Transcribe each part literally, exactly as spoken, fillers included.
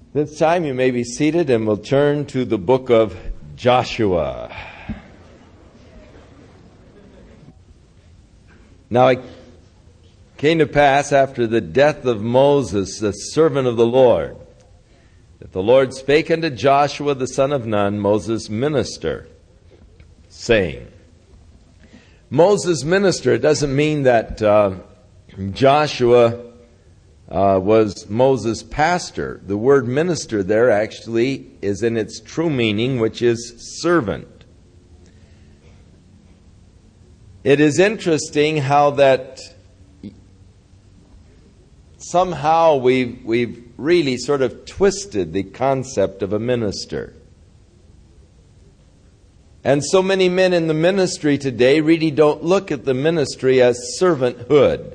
This time you may be seated, and we'll turn to the book of Joshua. Now it came to pass after the death of Moses, the servant of the Lord, that the Lord spake unto Joshua the son of Nun, Moses' minister, saying, Moses' minister, it doesn't mean that uh, Joshua uh, was Moses' pastor. The word minister there actually is in its true meaning, which is servant. It is interesting how that somehow we've, we've really sort of twisted the concept of a minister. And so many men in the ministry today really don't look at the ministry as servanthood.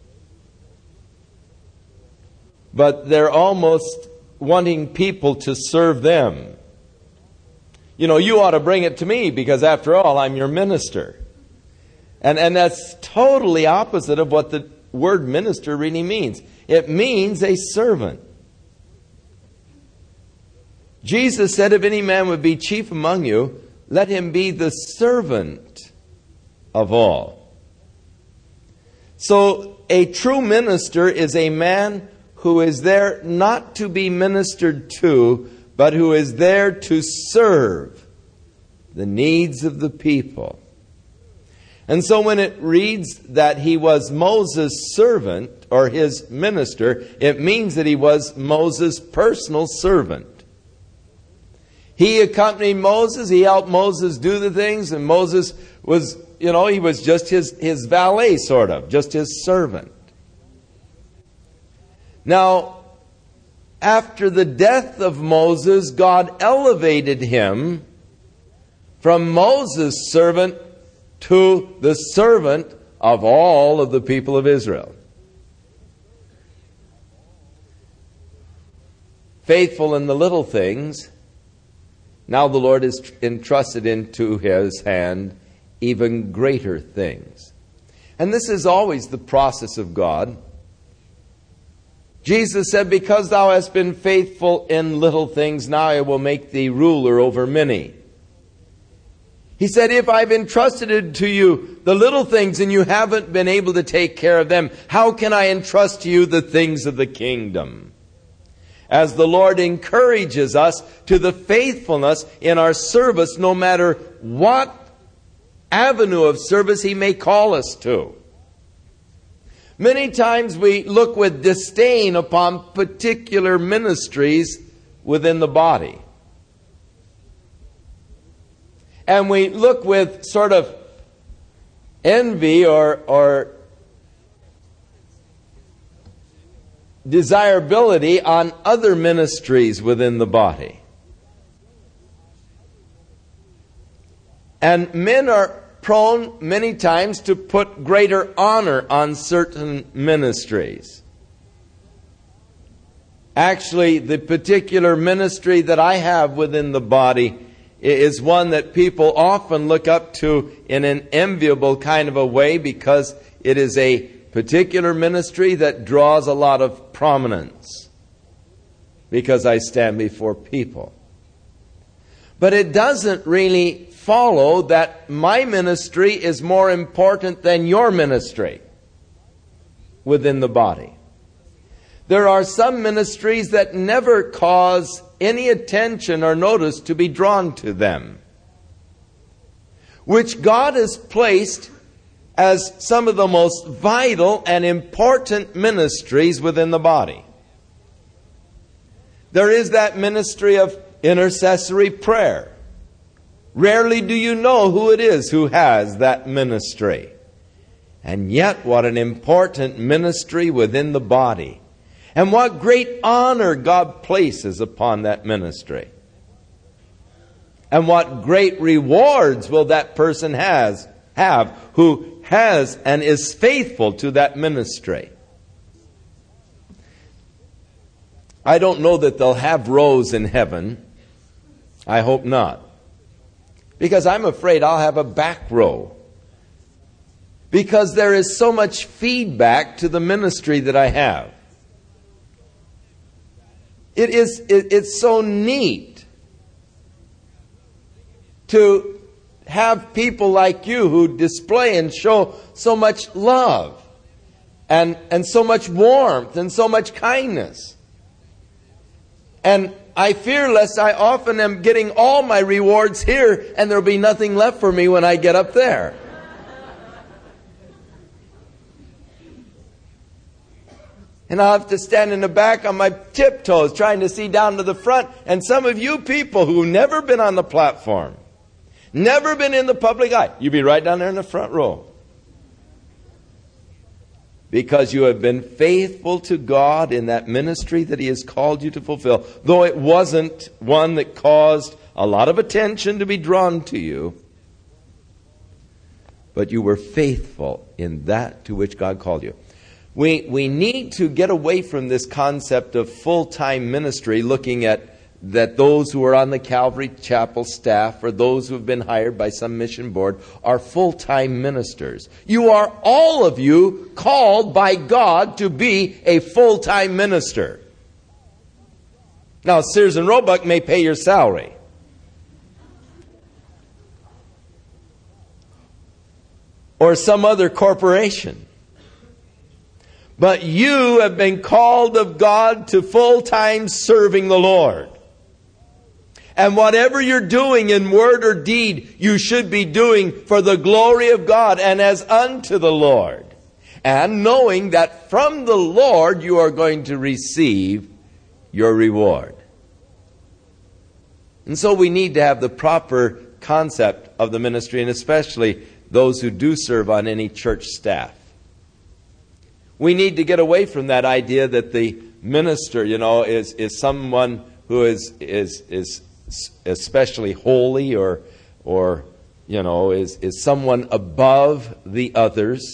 But they're almost wanting people to serve them. You know, you ought to bring it to me because after all, I'm your minister. And, and that's totally opposite of what the word minister really means. It means a servant. Jesus said, if any man would be chief among you, let him be the servant of all. So a true minister is a man who is there not to be ministered to, but who is there to serve the needs of the people. And so when it reads that he was Moses' servant or his minister, it means that he was Moses' personal servant. He accompanied Moses, he helped Moses do the things, and Moses was, you know, he was just his, his valet, sort of, just his servant. Now, after the death of Moses, God elevated him from Moses' servant to the servant of all of the people of Israel. Faithful in the little things, now the Lord has entrusted into his hand even greater things. And this is always the process of God. Jesus said, because thou hast been faithful in little things, now I will make thee ruler over many. He said, if I've entrusted to you the little things and you haven't been able to take care of them, how can I entrust to you the things of the kingdom? As the Lord encourages us to the faithfulness in our service, no matter what avenue of service He may call us to. Many times we look with disdain upon particular ministries within the body. And we look with sort of envy or, or desirability on other ministries within the body. And men are prone many times to put greater honor on certain ministries. Actually, the particular ministry that I have within the body is one that people often look up to in an enviable kind of a way because it is a particular ministry that draws a lot of prominence because I stand before people. But it doesn't really follow that my ministry is more important than your ministry within the body. There are some ministries that never cause any attention or notice to be drawn to them, which God has placed as some of the most vital and important ministries within the body. There is that ministry of intercessory prayer. Rarely do you know who it is who has that ministry. And yet, what an important ministry within the body. And what great honor God places upon that ministry. And what great rewards will that person has, have who has and is faithful to that ministry. I don't know that they'll have rows in heaven. I hope not. Because I'm afraid I'll have a back row. Because there is so much feedback to the ministry that I have. it is, it, it's so neat to have people like you who display and show so much love and, and so much warmth and so much kindness. And I fear lest I often am getting all my rewards here and there'll be nothing left for me when I get up there. And I'll have to stand in the back on my tiptoes trying to see down to the front. And some of you people who've never been on the platform, never been in the public eye, you'll be right down there in the front row. Because you have been faithful to God in that ministry that He has called you to fulfill. Though it wasn't one that caused a lot of attention to be drawn to you. But you were faithful in that to which God called you. We, we need to get away from this concept of full-time ministry, looking at that those who are on the Calvary Chapel staff or those who have been hired by some mission board are full-time ministers. You are, all of you, called by God to be a full-time minister. Now, Sears and Roebuck may pay your salary. Or some other corporation. But you have been called of God to full-time serving the Lord. And whatever you're doing in word or deed, you should be doing for the glory of God and as unto the Lord. And knowing that from the Lord you are going to receive your reward. And so we need to have the proper concept of the ministry, and especially those who do serve on any church staff. We need to get away from that idea that the minister, you know, is, is someone who is, is, is especially holy or, or you know, is, is someone above the others.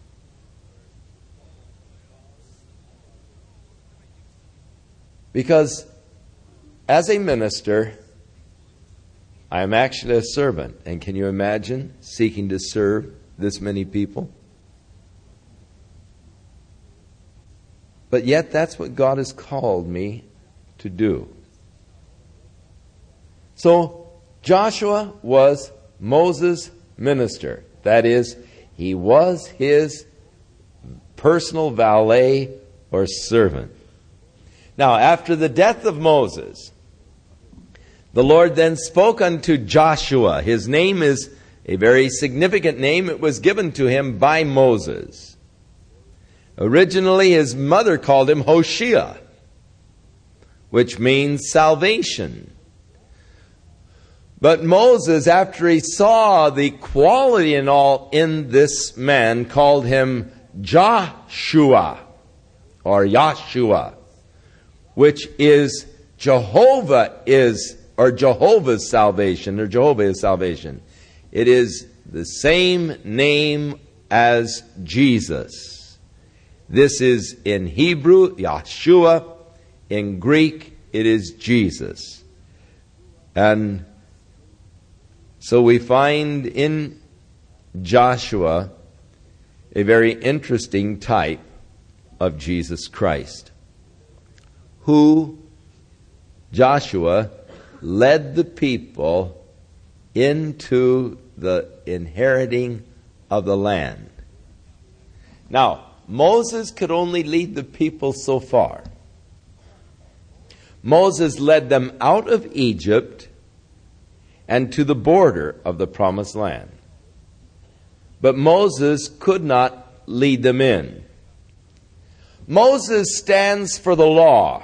Because as a minister, I am actually a servant. And can you imagine seeking to serve this many people? But yet that's what God has called me to do. So Joshua was Moses' minister. That is, he was his personal valet or servant. Now, after the death of Moses, the Lord then spoke unto Joshua. His name is a very significant name. It was given to him by Moses. Originally, his mother called him Hoshea, which means salvation. But Moses, after he saw the quality and all in this man, called him Joshua or Yahshua, which is Jehovah is, or Jehovah's salvation, or Jehovah is salvation. It is the same name as Jesus. This is in Hebrew, Yahshua. In Greek, it is Jesus. And so we find in Joshua a very interesting type of Jesus Christ, who Joshua led the people into the inheriting of the land. Now, Moses could only lead the people so far. Moses led them out of Egypt and to the border of the promised land. But Moses could not lead them in. Moses stands for the law.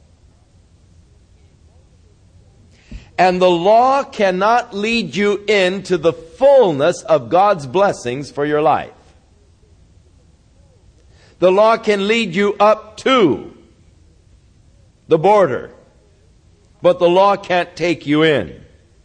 And the law cannot lead you into the fullness of God's blessings for your life. The law can lead you up to the border, but the law can't take you in.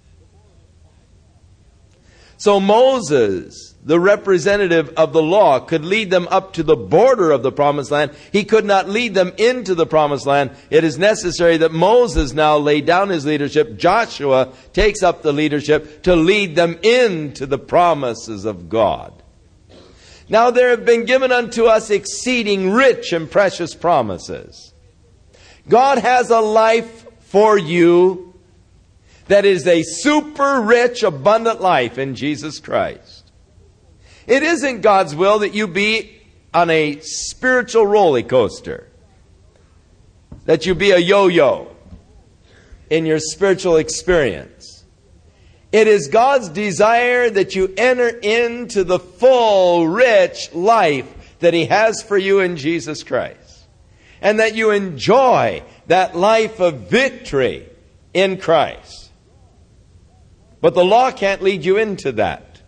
So Moses, the representative of the law, could lead them up to the border of the promised land. He could not lead them into the promised land. It is necessary that Moses now lay down his leadership. Joshua takes up the leadership to lead them into the promises of God. Now there have been given unto us exceeding rich and precious promises. God has a life for you that is a super rich, abundant life in Jesus Christ. It isn't God's will that you be on a spiritual roller coaster, that you be a yo-yo in your spiritual experience. It is God's desire that you enter into the full, rich life that He has for you in Jesus Christ. And that you enjoy that life of victory in Christ. But the law can't lead you into that.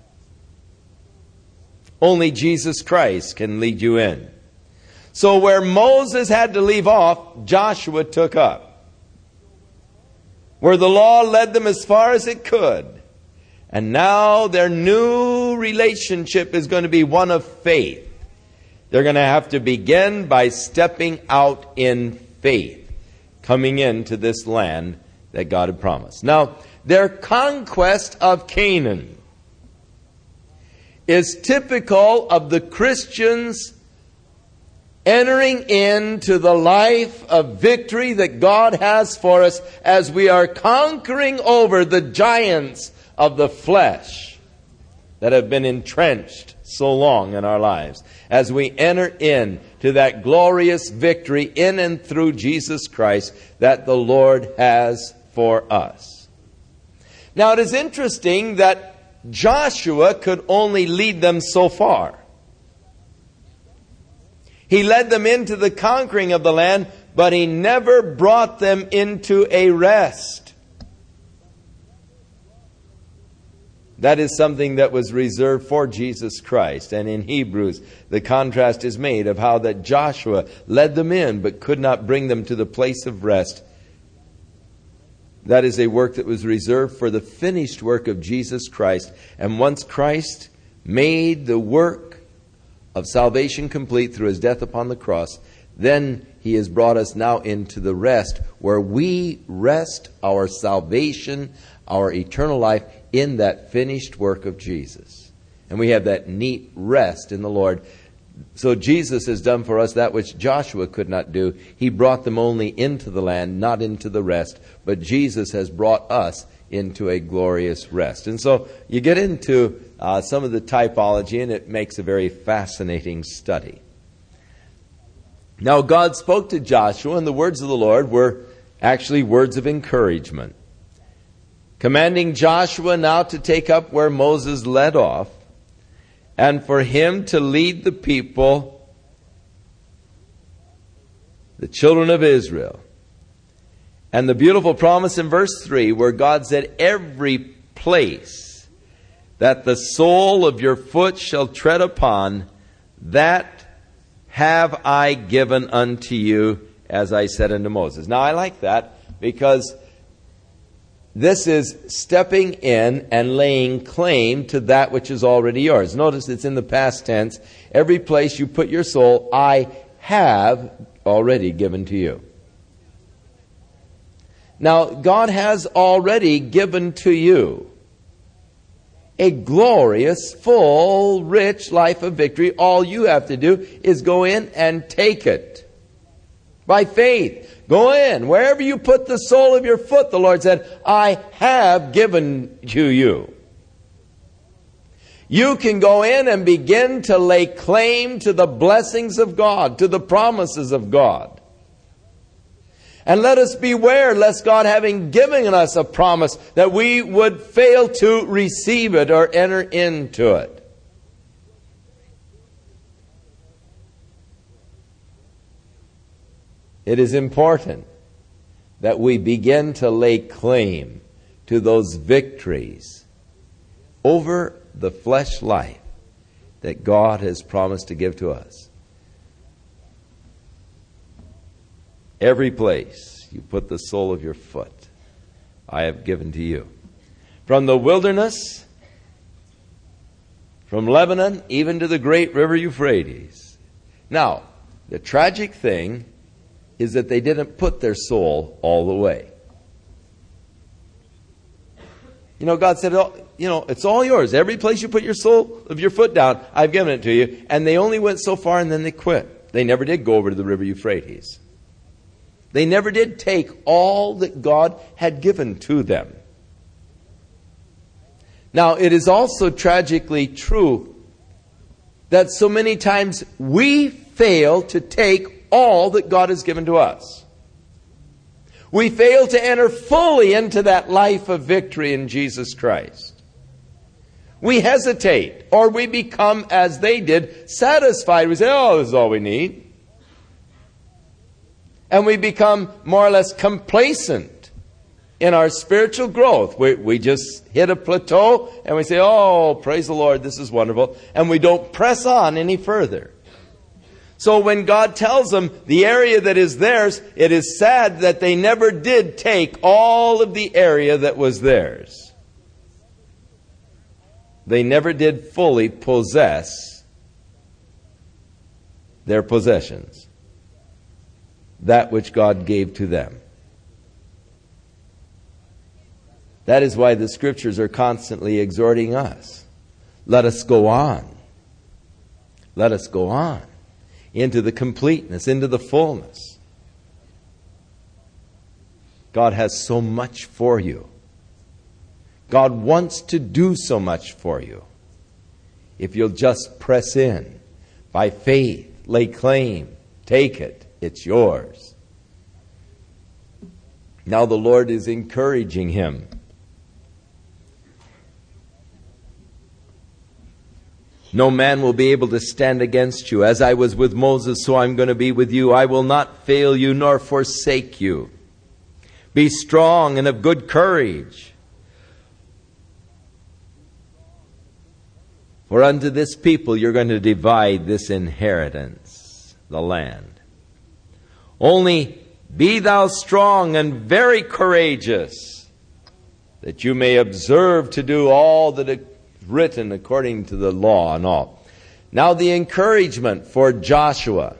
Only Jesus Christ can lead you in. So where Moses had to leave off, Joshua took up. Where the law led them as far as it could. And now their new relationship is going to be one of faith. They're going to have to begin by stepping out in faith, coming into this land that God had promised. Now, their conquest of Canaan is typical of the Christians entering into the life of victory that God has for us as we are conquering over the giants of the flesh that have been entrenched so long in our lives. As we enter in to that glorious victory in and through Jesus Christ that the Lord has for us. Now it is interesting that Joshua could only lead them so far. He led them into the conquering of the land, but he never brought them into a rest. That is something that was reserved for Jesus Christ. And in Hebrews, the contrast is made of how that Joshua led them in, but could not bring them to the place of rest. That is a work that was reserved for the finished work of Jesus Christ. And once Christ made the work of salvation complete through His death upon the cross, then He has brought us now into the rest where we rest our salvation, our eternal life in that finished work of Jesus. And we have that neat rest in the Lord. So Jesus has done for us that which Joshua could not do. He brought them only into the land, not into the rest. But Jesus has brought us into a glorious rest. And so you get into uh, some of the typology, and it makes a very fascinating study. Now God spoke to Joshua, and the words of the Lord were actually words of encouragement, commanding Joshua now to take up where Moses led off, and for him to lead the people, the children of Israel. And the beautiful promise in verse three, where God said, every place that the sole of your foot shall tread upon, that have I given unto you, as I said unto Moses. Now I like that because this is stepping in and laying claim to that which is already yours. Notice it's in the past tense. Every place you put your soul, I have already given to you. Now, God has already given to you a glorious, full, rich life of victory. All you have to do is go in and take it by faith. Go in. Wherever you put the sole of your foot, the Lord said, I have given to you. You can go in and begin to lay claim to the blessings of God, to the promises of God. And let us beware lest God, having given us a promise, that we would fail to receive it or enter into it. It is important that we begin to lay claim to those victories over the flesh life that God has promised to give to us. Every place you put the sole of your foot, I have given to you. From the wilderness, from Lebanon, even to the great river Euphrates. Now, the tragic thing is that they didn't put their soul all the way. You know, God said, oh, you know, it's all yours. Every place you put your sole of your foot down, I've given it to you. And they only went so far and then they quit. They never did go over to the river Euphrates. They never did take all that God had given to them. Now, it is also tragically true that so many times we fail to take all that God has given to us. We fail to enter fully into that life of victory in Jesus Christ. We hesitate, or we become, as they did, satisfied. We say, oh, this is all we need. And we become more or less complacent in our spiritual growth. We, we just hit a plateau and we say, oh, praise the Lord, this is wonderful. And we don't press on any further. So when God tells them the area that is theirs, it is sad that they never did take all of the area that was theirs. They never did fully possess their possessions, that which God gave to them. That is why the Scriptures are constantly exhorting us. Let us go on. Let us go on into the completeness, into the fullness. God has so much for you. God wants to do so much for you. If you'll just press in by faith, lay claim, take it. It's yours. Now the Lord is encouraging him. No man will be able to stand against you. As I was with Moses, so I'm going to be with you. I will not fail you nor forsake you. Be strong and of good courage. For unto this people you're going to divide this inheritance, the land. Only be thou strong and very courageous, that you may observe to do all that is written according to the law and all. Now the encouragement for Joshua.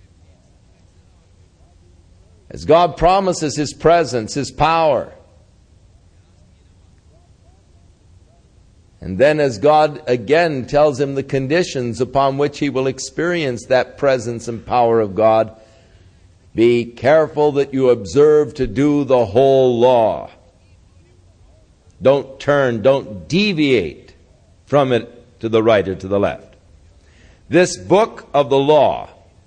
As God promises His presence, His power. And then as God again tells him the conditions upon which he will experience that presence and power of God, be careful that you observe to do the whole law. Don't turn, don't deviate from it to the right or to the left. This book of the law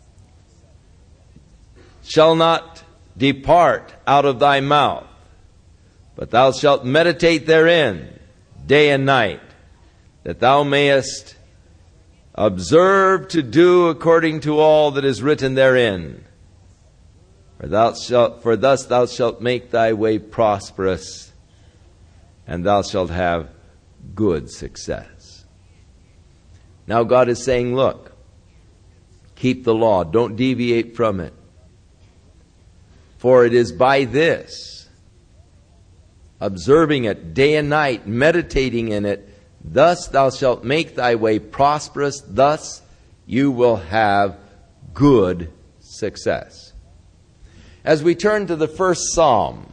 shall not depart out of thy mouth, but thou shalt meditate therein day and night, that thou mayest observe to do according to all that is written therein. For thou shalt, for thus thou shalt make thy way prosperous, and thou shalt have good success. Now God is saying, look, keep the law, don't deviate from it. For it is by this, observing it day and night, meditating in it, thus thou shalt make thy way prosperous, thus you will have good success. As we turn to the first psalm,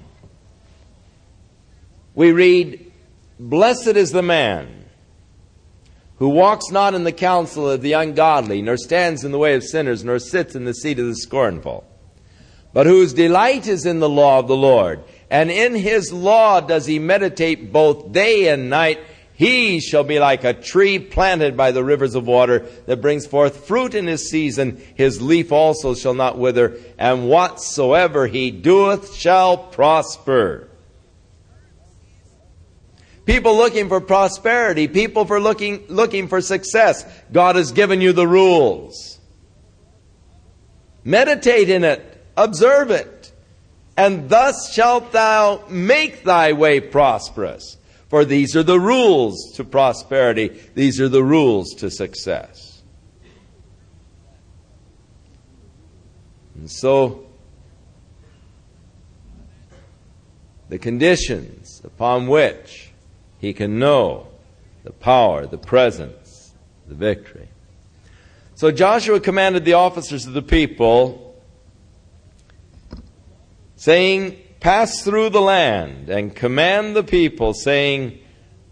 we read, Blessed is the man who walks not in the counsel of the ungodly, nor stands in the way of sinners, nor sits in the seat of the scornful, but whose delight is in the law of the Lord, and in his law does he meditate both day and night. He shall be like a tree planted by the rivers of water that brings forth fruit in his season. His leaf also shall not wither, and whatsoever he doeth shall prosper. People looking for prosperity, people for looking, looking for success. God has given you the rules. Meditate in it, observe it, and thus shalt thou make thy way prosperous. For these are the rules to prosperity. These are the rules to success. And so, the conditions upon which he can know the power, the presence, the victory. So Joshua commanded the officers of the people, saying, Pass through the land and command the people, saying,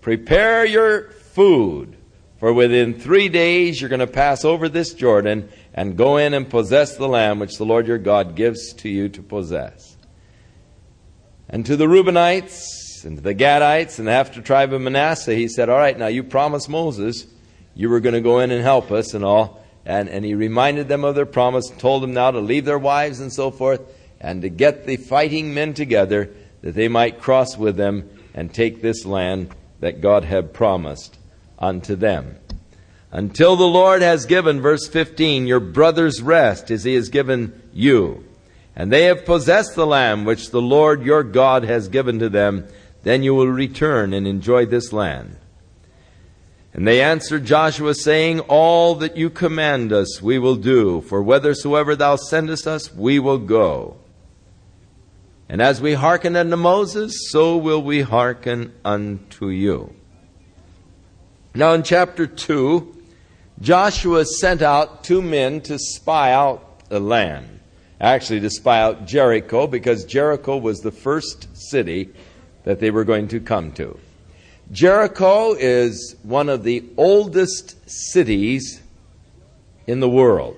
Prepare your food, for within three days you're going to pass over this Jordan, and go in and possess the land which the Lord your God gives to you to possess. And to the Reubenites and to the Gadites and the half the tribe of Manasseh, he said, all right, now you promised Moses you were going to go in and help us and all. And, and he reminded them of their promise, told them now to leave their wives and so forth, and to get the fighting men together that they might cross with them and take this land that God had promised unto them. Until the Lord has given, verse fifteen, your brothers rest as he has given you, and they have possessed the land which the Lord your God has given to them, then you will return and enjoy this land. And they answered Joshua, saying, all that you command us we will do, for whithersoever thou sendest us we will go. And as we hearken unto Moses, so will we hearken unto you. Now in chapter two, Joshua sent out two men to spy out the land. Actually, to spy out Jericho, because Jericho was the first city that they were going to come to. Jericho is one of the oldest cities in the world.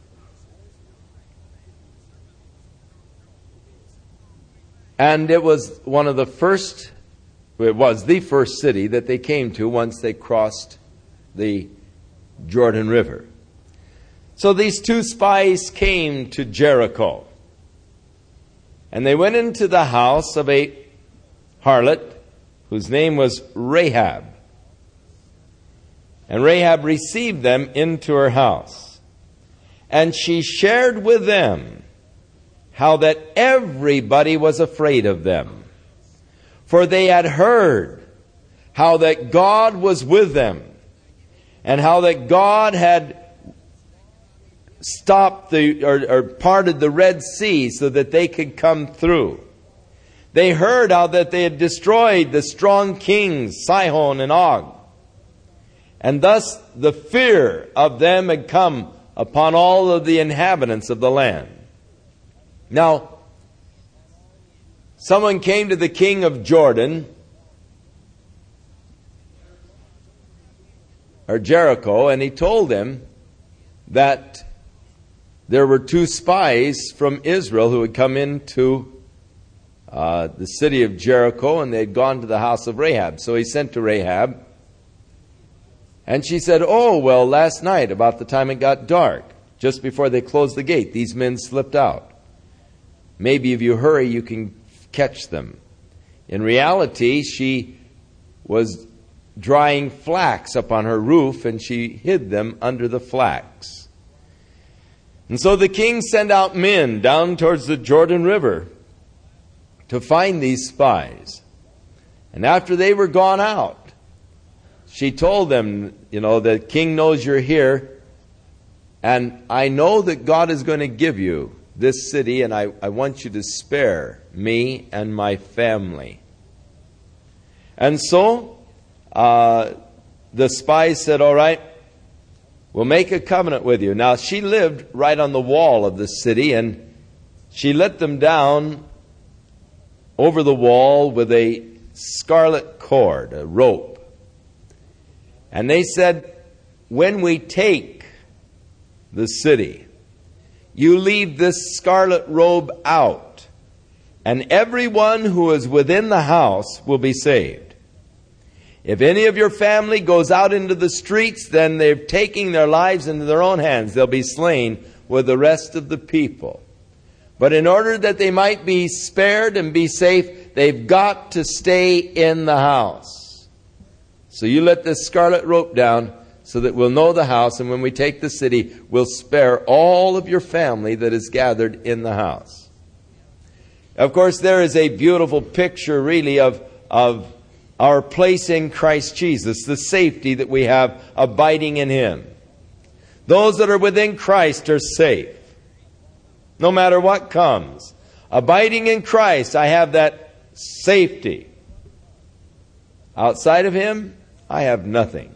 And it was one of the first, it was the first city that they came to once they crossed the Jordan River. So these two spies came to Jericho. And they went into the house of a harlot whose name was Rahab. And Rahab received them into her house. And she shared with them how that everybody was afraid of them. For they had heard how that God was with them, and how that God had stopped the or, or parted the Red Sea so that they could come through. They heard how that they had destroyed the strong kings Sihon and Og, and thus the fear of them had come upon all of the inhabitants of the land. Now, someone came to the king of Jordan, or Jericho, and he told him that there were two spies from Israel who had come into uh, the city of Jericho, and they had gone to the house of Rahab. So he sent to Rahab, and she said, oh, well, last night, about the time it got dark, just before they closed the gate, these men slipped out. Maybe if you hurry, you can catch them. In reality, she was drying flax up on her roof, and she hid them under the flax. And so the king sent out men down towards the Jordan River to find these spies. And after they were gone out, she told them, you know, the king knows you're here, and I know that God is going to give you this city, and I, I want you to spare me and my family. And so uh, the spies said, all right, we'll make a covenant with you. Now, she lived right on the wall of the city, and she let them down over the wall with a scarlet cord, a rope. And they said, when we take the city, you leave this scarlet robe out, and everyone who is within the house will be saved. If any of your family goes out into the streets, then they're taking their lives into their own hands. They'll be slain with the rest of the people. But in order that they might be spared and be safe, they've got to stay in the house. So you let this scarlet rope down so that we'll know the house, and when we take the city, we'll spare all of your family that is gathered in the house. Of course, there is a beautiful picture, really, of, of our place in Christ Jesus, the safety that we have abiding in Him. Those that are within Christ are safe, no matter what comes. Abiding in Christ, I have that safety. Outside of Him, I have nothing.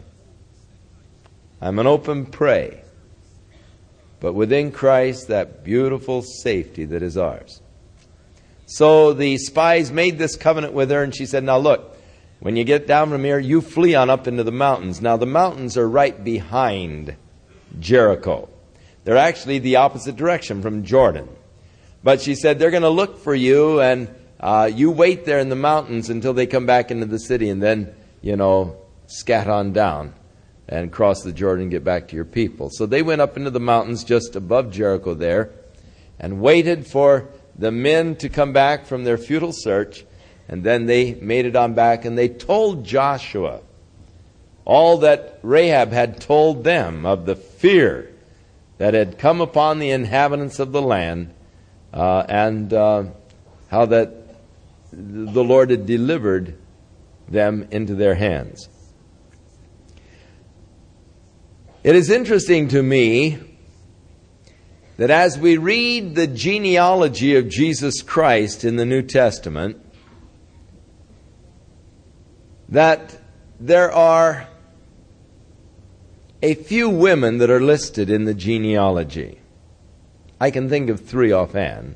I'm an open prey. But within Christ, that beautiful safety that is ours. So the spies made this covenant with her, and she said, now look, when you get down from here, you flee on up into the mountains. Now the mountains are right behind Jericho. They're actually the opposite direction from Jordan. But she said, they're going to look for you, and uh, you wait there in the mountains until they come back into the city, and then, you know, scat on down and cross the Jordan and get back to your people. So they went up into the mountains just above Jericho there and waited for the men to come back from their futile search, and then they made it on back, and they told Joshua all that Rahab had told them of the fear that had come upon the inhabitants of the land, uh, and uh, how that the Lord had delivered them into their hands. It is interesting to me that as we read the genealogy of Jesus Christ in the New Testament, that there are a few women that are listed in the genealogy. I can think of three offhand.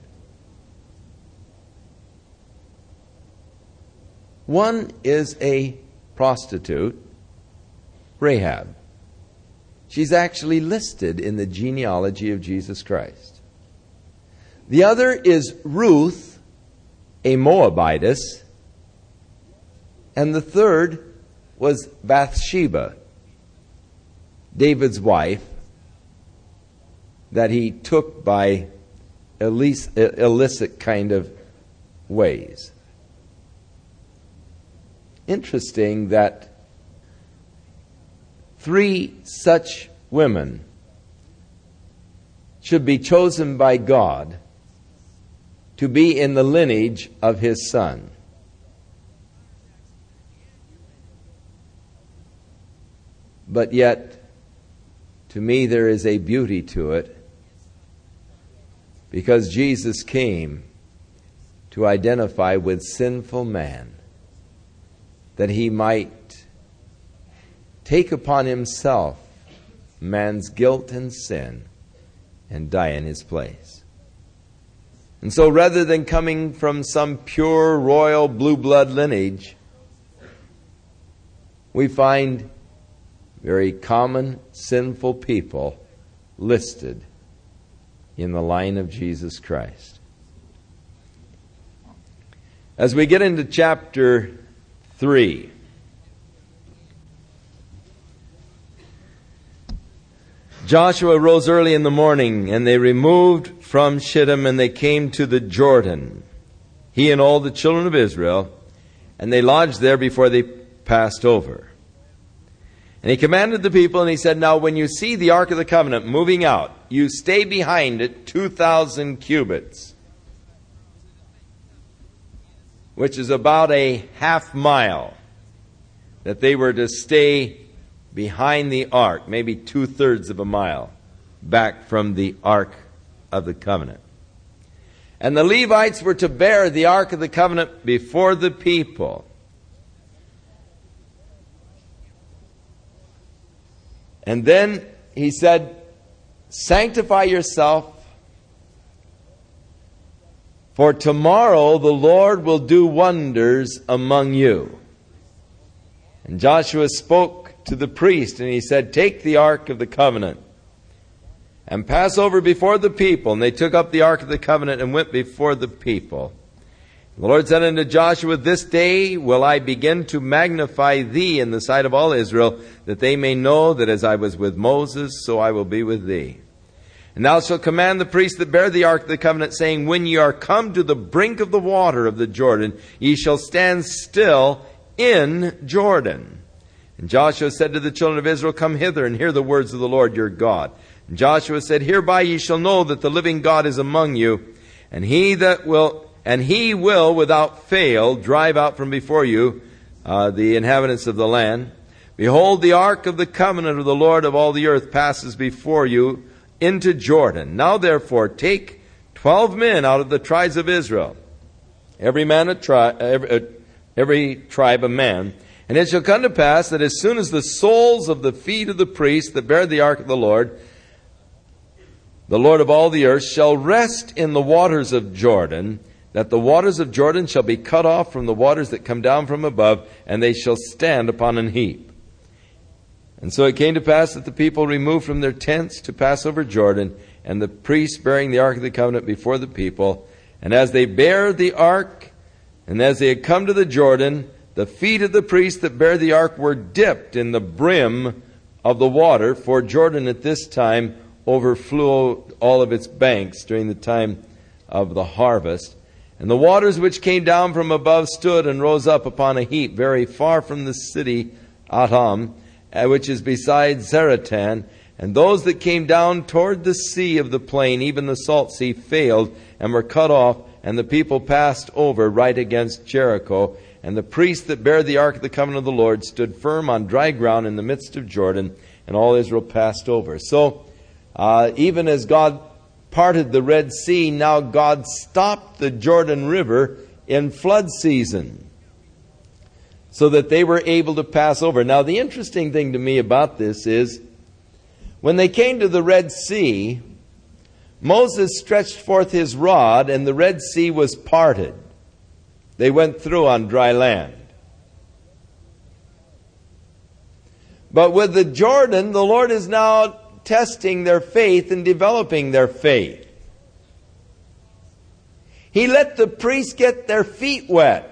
One is a prostitute, Rahab. She's actually listed in the genealogy of Jesus Christ. The other is Ruth, a Moabitess. And the third was Bathsheba, David's wife, that he took by illicit kind of ways. Interesting that three such women should be chosen by God to be in the lineage of His Son. But yet, to me, there is a beauty to it, because Jesus came to identify with sinful man, that He might take upon Himself man's guilt and sin and die in his place. And so rather than coming from some pure royal blue blood lineage, we find very common sinful people listed in the line of Jesus Christ. As we get into chapter three, Joshua rose early in the morning, and they removed from Shittim, and they came to the Jordan, he and all the children of Israel, and they lodged there before they passed over. And he commanded the people, and he said, now when you see the Ark of the Covenant moving out, you stay behind it two thousand cubits, which is about a half mile, that they were to stay behind the ark, maybe two-thirds of a mile back from the Ark of the Covenant. And the Levites were to bear the Ark of the Covenant before the people. And then he said, sanctify yourself, for tomorrow the Lord will do wonders among you. And Joshua spoke to the priest, and he said, take the Ark of the Covenant and pass over before the people. And they took up the Ark of the Covenant and went before the people. The Lord said unto Joshua, this day will I begin to magnify thee in the sight of all Israel, that they may know that as I was with Moses, so I will be with thee. And thou shalt command the priests that bear the Ark of the Covenant, saying, when ye are come to the brink of the water of the Jordan, ye shall stand still in Jordan. And Joshua said to the children of Israel, come hither and hear the words of the Lord your God. And Joshua said, hereby ye shall know that the living God is among you, and he that will, and he will without fail drive out from before you uh, the inhabitants of the land. Behold, the Ark of the Covenant of the Lord of all the earth passes before you into Jordan. Now therefore take twelve men out of the tribes of Israel, every man a tribe, every, every tribe a man. And it shall come to pass that as soon as the soles of the feet of the priests that bear the ark of the Lord, the Lord of all the earth, shall rest in the waters of Jordan, that the waters of Jordan shall be cut off from the waters that come down from above, and they shall stand upon an heap. And so it came to pass that the people removed from their tents to pass over Jordan, and the priests bearing the ark of the covenant before the people. And as they bare the ark, and as they had come to the Jordan, the feet of the priests that bare the ark were dipped in the brim of the water, for Jordan at this time overflew all of its banks during the time of the harvest. And the waters which came down from above stood and rose up upon a heap very far from the city Adam, which is beside Zaratan. And those that came down toward the sea of the plain, even the salt sea, failed and were cut off, and the people passed over right against Jericho. And the priests that bare the ark of the covenant of the Lord stood firm on dry ground in the midst of Jordan, and all Israel passed over. So, uh, even as God parted the Red Sea, now God stopped the Jordan River in flood season, so that they were able to pass over. Now, the interesting thing to me about this is, when they came to the Red Sea, Moses stretched forth his rod, and the Red Sea was parted. They went through on dry land. But with the Jordan, the Lord is now testing their faith and developing their faith. He let the priests get their feet wet,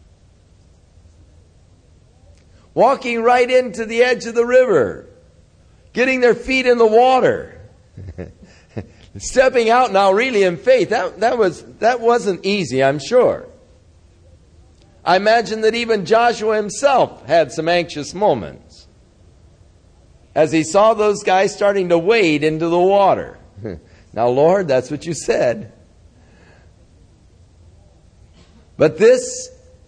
walking right into the edge of the river, getting their feet in the water, stepping out now really in faith. That, that, was, that wasn't easy, I'm sure. I imagine that even Joshua himself had some anxious moments as he saw those guys starting to wade into the water. Now, Lord, that's what you said. But this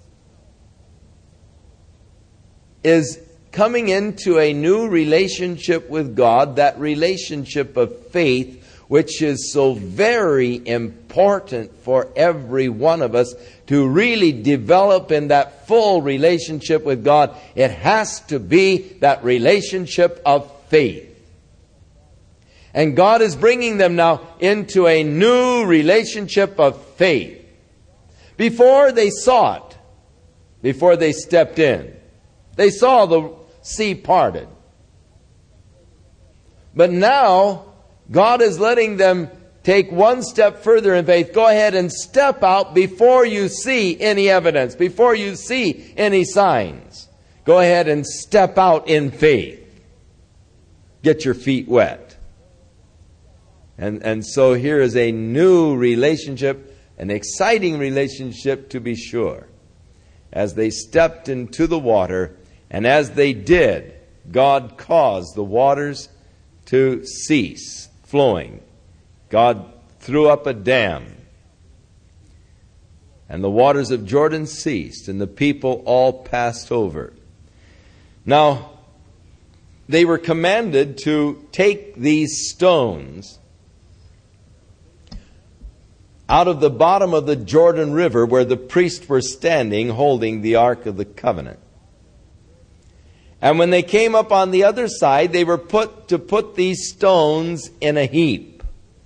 is coming into a new relationship with God, that relationship of faith, which is so very important for every one of us to really develop in that full relationship with God. It has to be that relationship of faith. And God is bringing them now into a new relationship of faith. Before they saw it, before they stepped in, they saw the sea parted. But now, God is letting them take one step further in faith. Go ahead and step out before you see any evidence, before you see any signs. Go ahead and step out in faith. Get your feet wet. And, and so here is a new relationship, an exciting relationship to be sure. As they stepped into the water, and as they did, God caused the waters to cease flowing. God threw up a dam, and the waters of Jordan ceased, and the people all passed over. Now, they were commanded to take these stones out of the bottom of the Jordan River where the priests were standing holding the Ark of the Covenant. And when they came up on the other side, they were put to put these stones in a heap.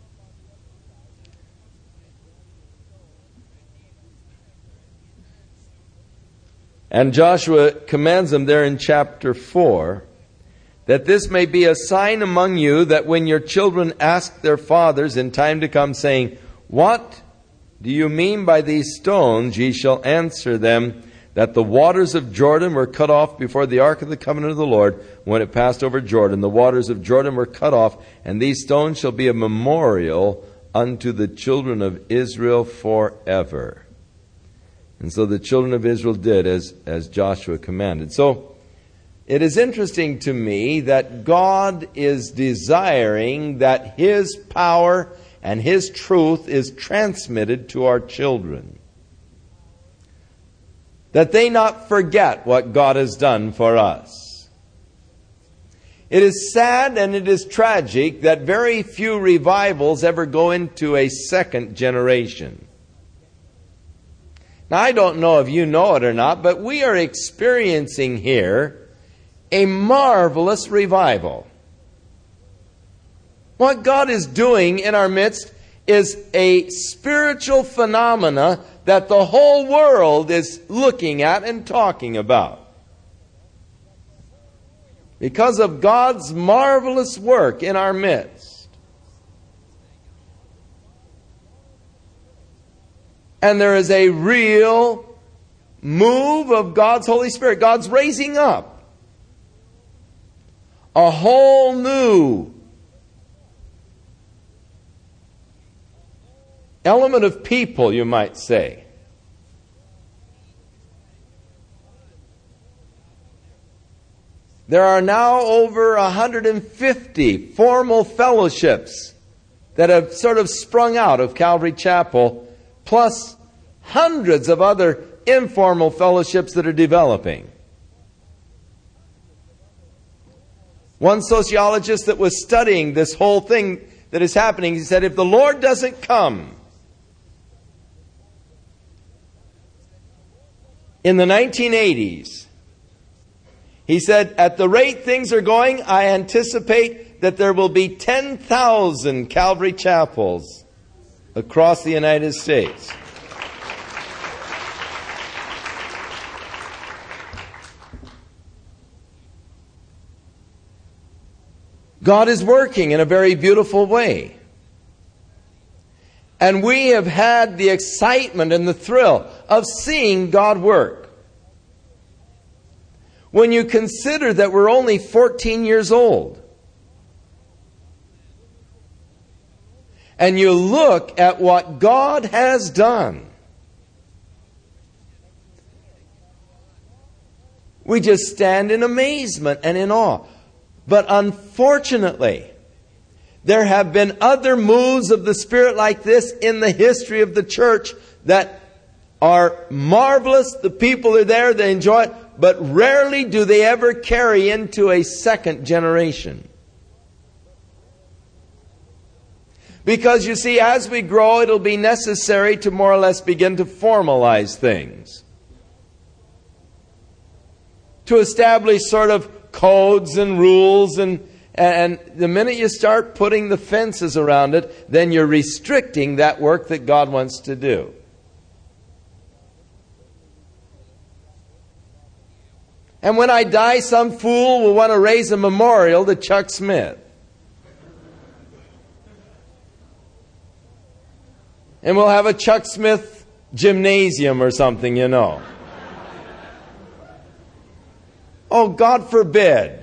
And Joshua commands them there in chapter four, that this may be a sign among you, that when your children ask their fathers in time to come, saying, what do you mean by these stones? Ye shall answer them, that the waters of Jordan were cut off before the ark of the covenant of the Lord, when it passed over Jordan. The waters of Jordan were cut off, and these stones shall be a memorial unto the children of Israel forever. And so the children of Israel did as, as Joshua commanded. So it is interesting to me that God is desiring that His power and His truth is transmitted to our children, that they not forget what God has done for us. It is sad and it is tragic that very few revivals ever go into a second generation. Now, I don't know if you know it or not, but we are experiencing here a marvelous revival. What God is doing in our midst is a spiritual phenomena that the whole world is looking at and talking about. because of God's marvelous work in our midst. And there is a real move of God's Holy Spirit. God's raising up a whole new element of people, you might say. There are now over one hundred fifty formal fellowships that have sort of sprung out of Calvary Chapel, plus hundreds of other informal fellowships that are developing. One sociologist that was studying this whole thing that is happening, he said, if the Lord doesn't come in the nineteen eighties, he said, at the rate things are going, I anticipate that there will be ten thousand Calvary chapels across the United States. God is working in a very beautiful way. And we have had the excitement and the thrill of seeing God work. When you consider that we're only fourteen years old, and you look at what God has done, we just stand in amazement and in awe. But unfortunately, there have been other moves of the Spirit like this in the history of the church that are marvelous. The people are there, they enjoy it, but rarely do they ever carry into a second generation. Because you see, as we grow, it'll be necessary to more or less begin to formalize things. To establish sort of codes and rules, and, and the minute you start putting the fences around it, then you're restricting that work that God wants to do. And when I die, some fool will want to raise a memorial to Chuck Smith. And we'll have a Chuck Smith gymnasium or something, you know. Oh, God forbid.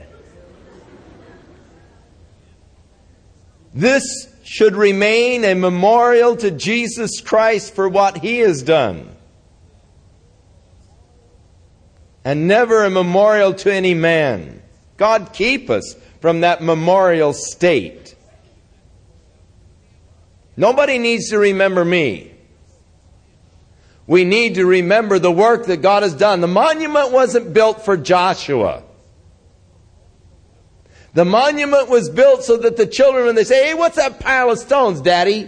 This should remain a memorial to Jesus Christ for what He has done. And never a memorial to any man. God keep us from that memorial state. Nobody needs to remember me. We need to remember the work that God has done. The monument wasn't built for Joshua. The monument was built so that the children, when they say, hey, what's that pile of stones, Daddy?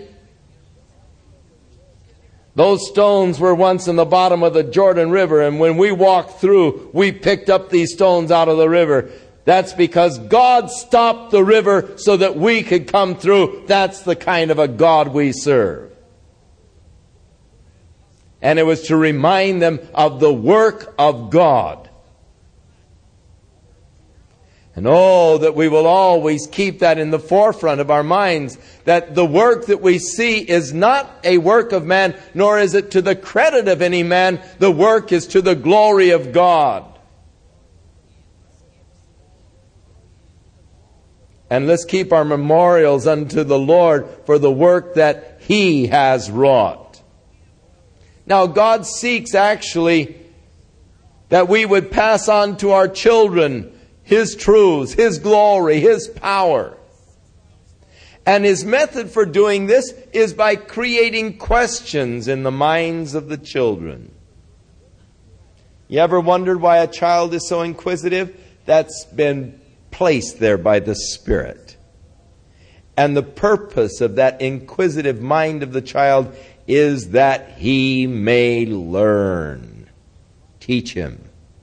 Those stones were once in the bottom of the Jordan River, and when we walked through, we picked up these stones out of the river. That's because God stopped the river so that we could come through. That's the kind of a God we serve. And it was to remind them of the work of God. And oh, that we will always keep that in the forefront of our minds, that the work that we see is not a work of man, nor is it to the credit of any man. The work is to the glory of God. And let's keep our memorials unto the Lord for the work that He has wrought. Now, God seeks actually that we would pass on to our children His truths, His glory, His power. And His method for doing this is by creating questions in the minds of the children. You ever wondered why a child is so inquisitive? That's been placed there by the Spirit. And the purpose of that inquisitive mind of the child is that he may learn. Teach him.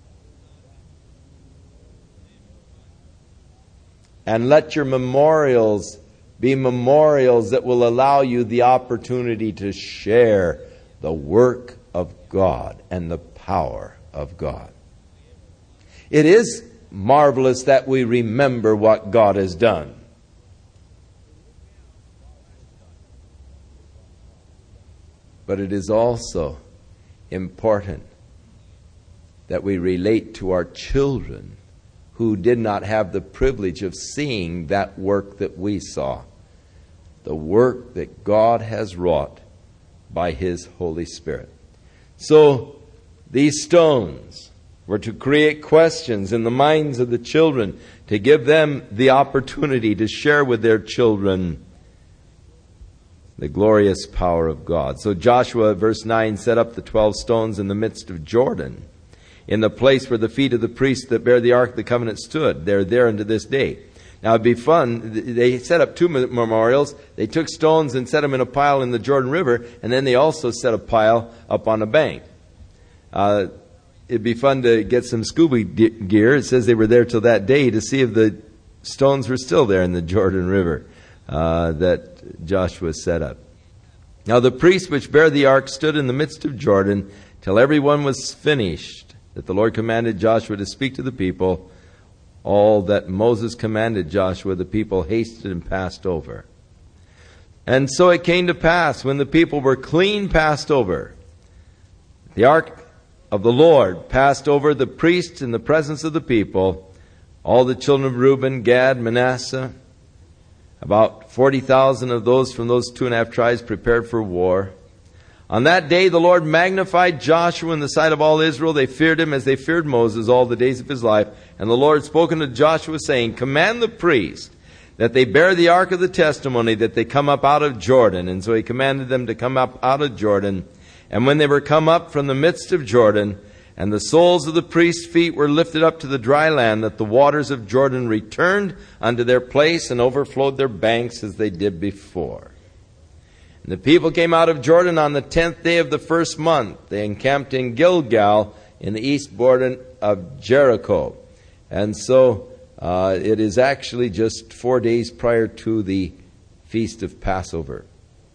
And let your memorials be memorials that will allow you the opportunity to share the work of God and the power of God. It is marvelous that we remember what God has done. But it is also important that we relate to our children who did not have the privilege of seeing that work that we saw. The work that God has wrought by His Holy Spirit. So, these stones were to create questions in the minds of the children, to give them the opportunity to share with their children the glorious power of God. So Joshua, verse nine, set up the twelve stones in the midst of Jordan, in the place where the feet of the priests that bear the Ark of the Covenant stood. They're there unto this day. Now it'd be fun. They set up two memorials. They took stones and set them in a pile in the Jordan River, and then they also set a pile up on a bank. Uh, it'd be fun to get some scuba gear. It says they were there till that day to see if the stones were still there in the Jordan River uh, that Joshua set up. Now the priests which bear the ark stood in the midst of Jordan till every one was finished, that the Lord commanded Joshua to speak to the people. All that Moses commanded Joshua, the people hasted and passed over. And so it came to pass, when the people were clean passed over, the ark of the Lord passed over the priests in the presence of the people, all the children of Reuben, Gad, Manasseh, about forty thousand of those from those two and a half tribes prepared for war. On that day the Lord magnified Joshua in the sight of all Israel. They feared him as they feared Moses all the days of his life. And the Lord spoke unto Joshua, saying, command the priest that they bear the ark of the testimony, that they come up out of Jordan. And so he commanded them to come up out of Jordan. And when they were come up from the midst of Jordan, and the soles of the priests' feet were lifted up to the dry land, that the waters of Jordan returned unto their place and overflowed their banks as they did before. And the people came out of Jordan on the tenth day of the first month. They encamped in Gilgal in the east border of Jericho. And so uh, it is actually just four days prior to the feast of Passover.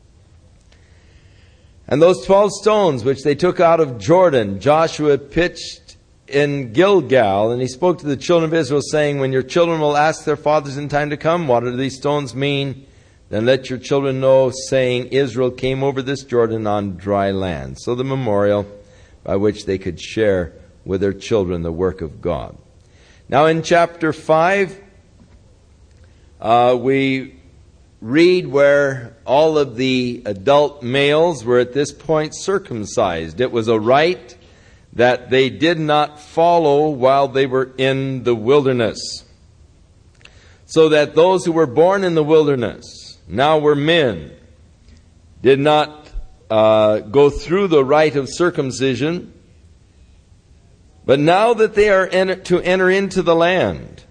And those twelve stones which they took out of Jordan, Joshua pitched in Gilgal. And he spoke to the children of Israel, saying, when your children will ask their fathers in time to come, what do these stones mean? Then let your children know, saying, Israel came over this Jordan on dry land. So the memorial by which they could share with their children the work of God. Now in chapter five, uh, we read where all of the adult males were at this point circumcised. It was a rite that they did not follow while they were in the wilderness. So that those who were born in the wilderness, now were men, did not uh, go through the rite of circumcision. But now that they are en- to enter into the land,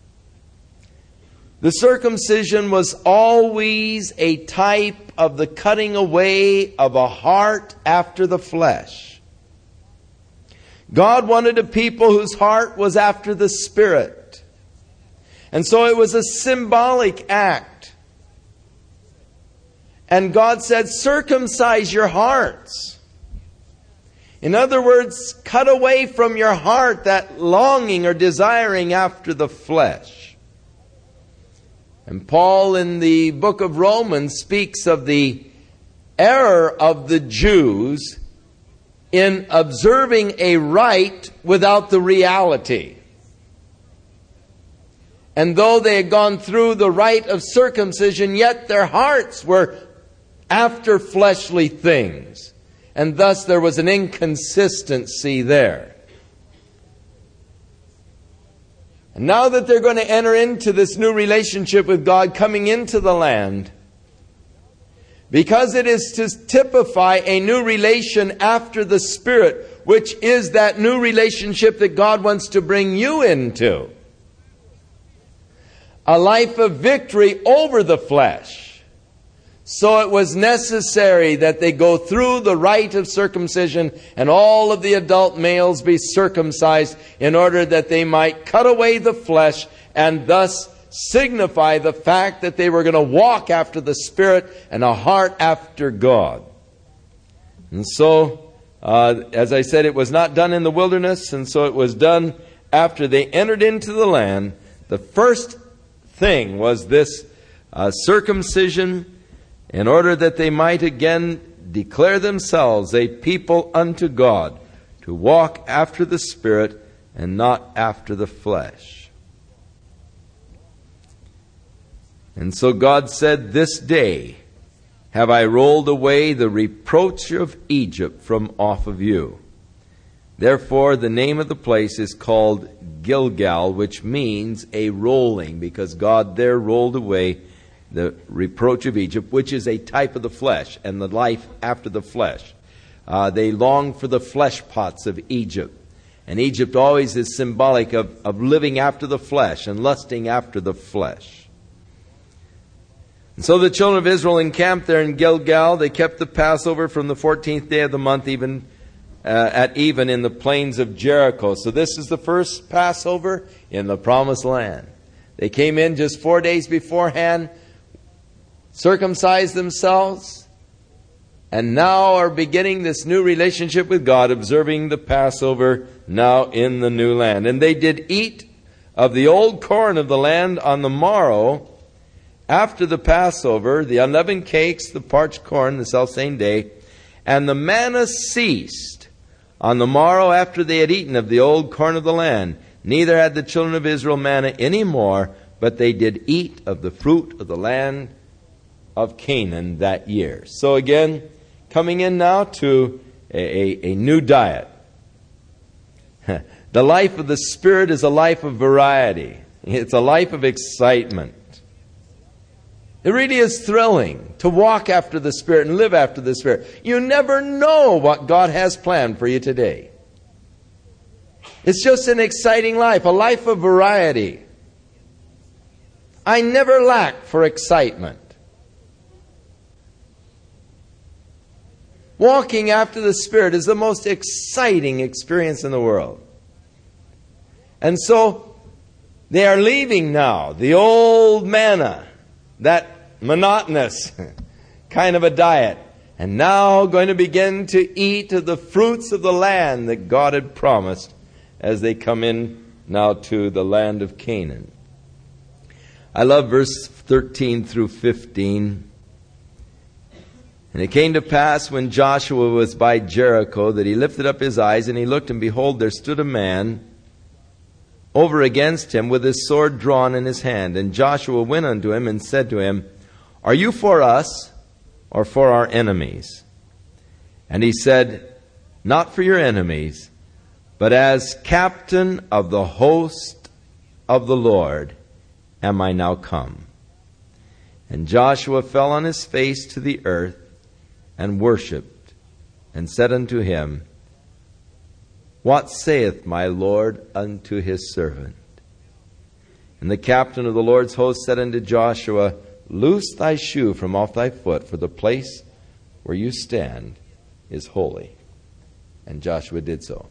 the circumcision was always a type of the cutting away of a heart after the flesh. God wanted a people whose heart was after the Spirit. And so it was a symbolic act. And God said, circumcise your hearts. In other words, cut away from your heart that longing or desiring after the flesh. And Paul in the book of Romans speaks of the error of the Jews in observing a rite without the reality. And though they had gone through the rite of circumcision, yet their hearts were after fleshly things. And thus there was an inconsistency there. And now that they're going to enter into this new relationship with God, coming into the land, because it is to typify a new relation after the Spirit, which is that new relationship that God wants to bring you into. A life of victory over the flesh. So it was necessary that they go through the rite of circumcision and all of the adult males be circumcised in order that they might cut away the flesh and thus signify the fact that they were going to walk after the Spirit and a heart after God. And so, uh, as I said, it was not done in the wilderness, and so it was done after they entered into the land, the first thing was this uh, circumcision, in order that they might again declare themselves a people unto God, to walk after the Spirit and not after the flesh. And so God said, "This day have I rolled away the reproach of Egypt from off of you." Therefore, the name of the place is called Gilgal, which means a rolling, because God there rolled away the reproach of Egypt, which is a type of the flesh and the life after the flesh. Uh, they long for the flesh pots of Egypt. And Egypt always is symbolic of, of living after the flesh and lusting after the flesh. And so the children of Israel encamped there in Gilgal. They kept the Passover from the fourteenth day of the month, even uh, at even in the plains of Jericho. So this is the first Passover in the Promised Land. They came in just four days beforehand, circumcised themselves, and now are beginning this new relationship with God, observing the Passover now in the new land. And they did eat of the old corn of the land on the morrow, after the Passover, the unleavened cakes, the parched corn, the selfsame day, and the manna ceased on the morrow after they had eaten of the old corn of the land. Neither had the children of Israel manna any more, but they did eat of the fruit of the land of Canaan that year. So again, coming in now to a, a, a new diet. The life of the Spirit is a life of variety. It's a life of excitement. It really is thrilling to walk after the Spirit and live after the Spirit. You never know what God has planned for you today. It's just an exciting life, a life of variety. I never lack for excitement. Walking after the Spirit is the most exciting experience in the world. And so they are leaving now the old manna, that monotonous kind of a diet, and now going to begin to eat of the fruits of the land that God had promised as they come in now to the land of Canaan. I love verse thirteen through fifteen. And it came to pass when Joshua was by Jericho that he lifted up his eyes, and he looked, and behold, there stood a man over against him with his sword drawn in his hand. And Joshua went unto him and said to him, Are you for us or for our enemies? And he said, Not for your enemies, but as captain of the host of the Lord am I now come. And Joshua fell on his face to the earth and worshipped, and said unto him, What saith my Lord unto his servant? And the captain of the Lord's host said unto Joshua, Loose thy shoe from off thy foot, for the place where you stand is holy. And Joshua did so.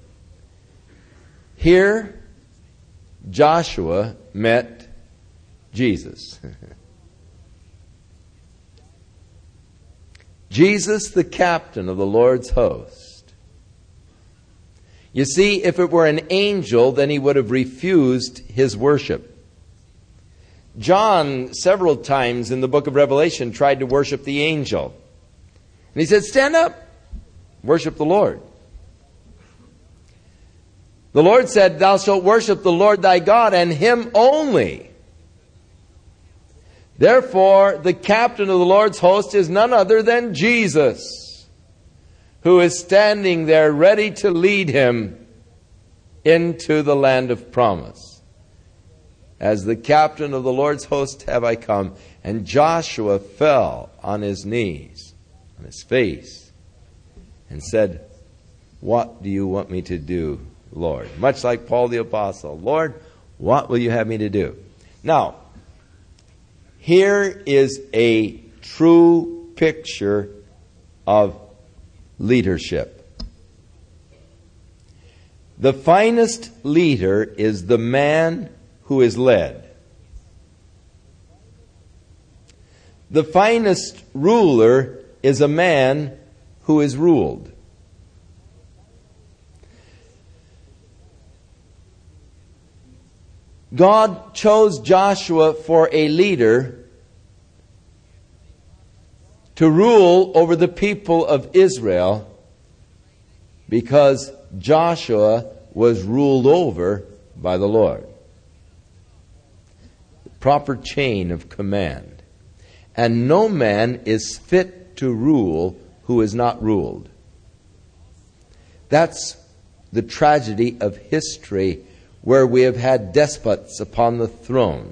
Here, Joshua met Jesus. Jesus, the captain of the Lord's host. You see, if it were an angel, then he would have refused his worship. John, several times in the book of Revelation, tried to worship the angel. And he said, Stand up, worship the Lord. The Lord said, Thou shalt worship the Lord thy God, and him only. Therefore, the captain of the Lord's host is none other than Jesus, who is standing there ready to lead him into the land of promise. As the captain of the Lord's host have I come. And Joshua fell on his knees, on his face, and said, What do you want me to do, Lord? Much like Paul the Apostle. Lord, what will you have me to do? Now, here is a true picture of leadership. The finest leader is the man who is led. The finest ruler is a man who is ruled. God chose Joshua for a leader to rule over the people of Israel because Joshua was ruled over by the Lord. The proper chain of command. And no man is fit to rule who is not ruled. That's the tragedy of history, where we have had despots upon the throne.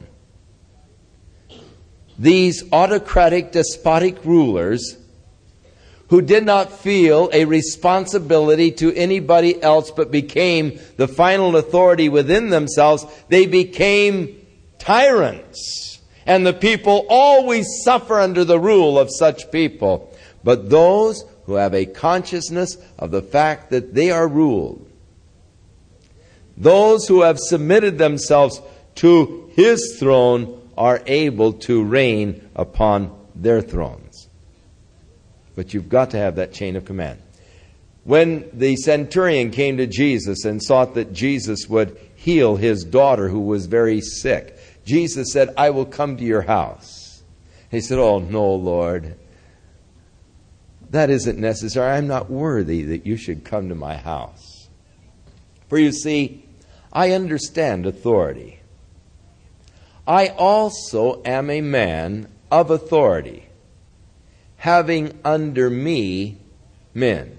These autocratic, despotic rulers who did not feel a responsibility to anybody else but became the final authority within themselves, they became tyrants. And the people always suffer under the rule of such people. But those who have a consciousness of the fact that they are ruled, those who have submitted themselves to His throne, are able to reign upon their thrones. But you've got to have that chain of command. When the centurion came to Jesus and sought that Jesus would heal his daughter who was very sick, Jesus said, "I will come to your house." He said, "Oh, no, Lord. That isn't necessary. I'm not worthy that you should come to my house." For you see, I understand authority. I also am a man of authority, having under me men.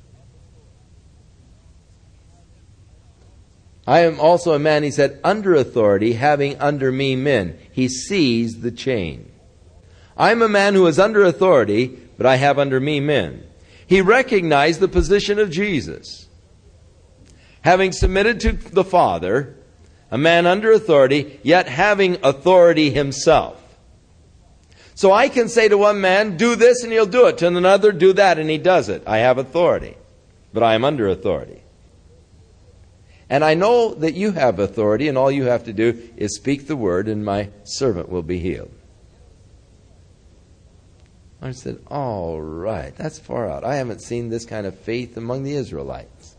I am also a man, he said, under authority, having under me men. He sees the chain. I'm a man who is under authority, but I have under me men. He recognized the position of Jesus. Having submitted to the Father, a man under authority, yet having authority himself. So I can say to one man, do this and he'll do it. To another, do that and he does it. I have authority, but I am under authority. And I know that you have authority, and all you have to do is speak the word and my servant will be healed. I said, all right, that's far out. I haven't seen this kind of faith among the Israelites.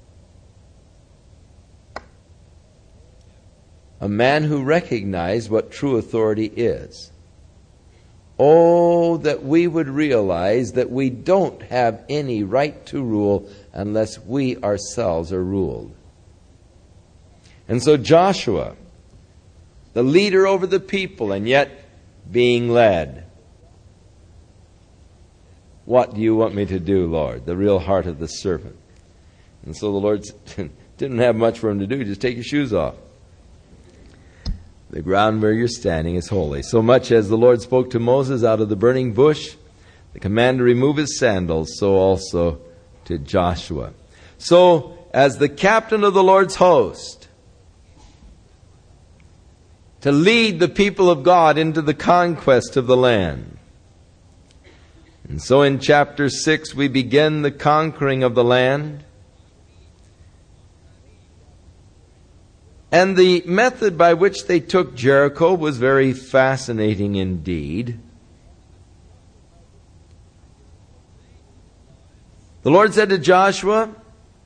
A man who recognized what true authority is. Oh, that we would realize that we don't have any right to rule unless we ourselves are ruled. And so Joshua, the leader over the people, and yet being led. What do you want me to do, Lord? The real heart of the servant. And so the Lord didn't have much for him to do. Just take your shoes off. The ground where you're standing is holy. So much as the Lord spoke to Moses out of the burning bush, the command to remove his sandals, so also to Joshua. So, as the captain of the Lord's host, to lead the people of God into the conquest of the land. And so in chapter six we begin the conquering of the land. And the method by which they took Jericho was very fascinating indeed. The Lord said to Joshua,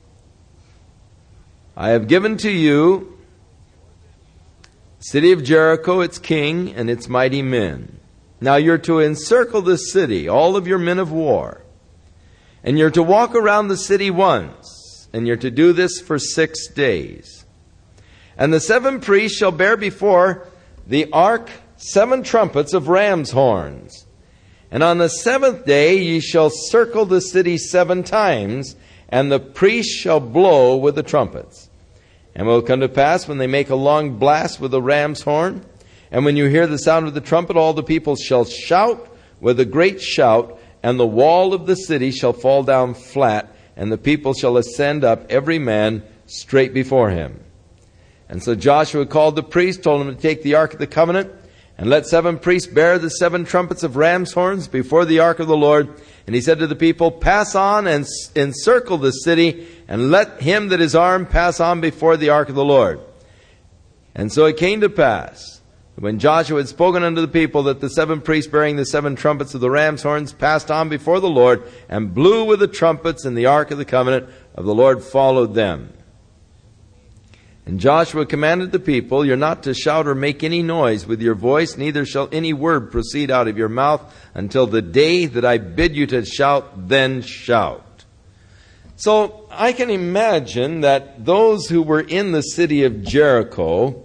I have given to you the city of Jericho, its king, and its mighty men. Now you're to encircle the city, all of your men of war. And you're to walk around the city once, and you're to do this for six days. And the seven priests shall bear before the ark seven trumpets of ram's horns. And on the seventh day ye shall circle the city seven times, and the priests shall blow with the trumpets. And it will come to pass, when they make a long blast with the ram's horn, and when you hear the sound of the trumpet, all the people shall shout with a great shout, and the wall of the city shall fall down flat, and the people shall ascend up, every man straight before him. And so Joshua called the priests, told them to take the ark of the covenant, and let seven priests bear the seven trumpets of ram's horns before the ark of the Lord. And he said to the people, pass on and encircle the city, and let him that is armed pass on before the ark of the Lord. And so it came to pass, when Joshua had spoken unto the people, that the seven priests bearing the seven trumpets of the ram's horns passed on before the Lord, and blew with the trumpets, and the ark of the covenant of the Lord followed them. And Joshua commanded the people, "You're not to shout or make any noise with your voice, neither shall any word proceed out of your mouth until the day that I bid you to shout, then shout." So I can imagine that those who were in the city of Jericho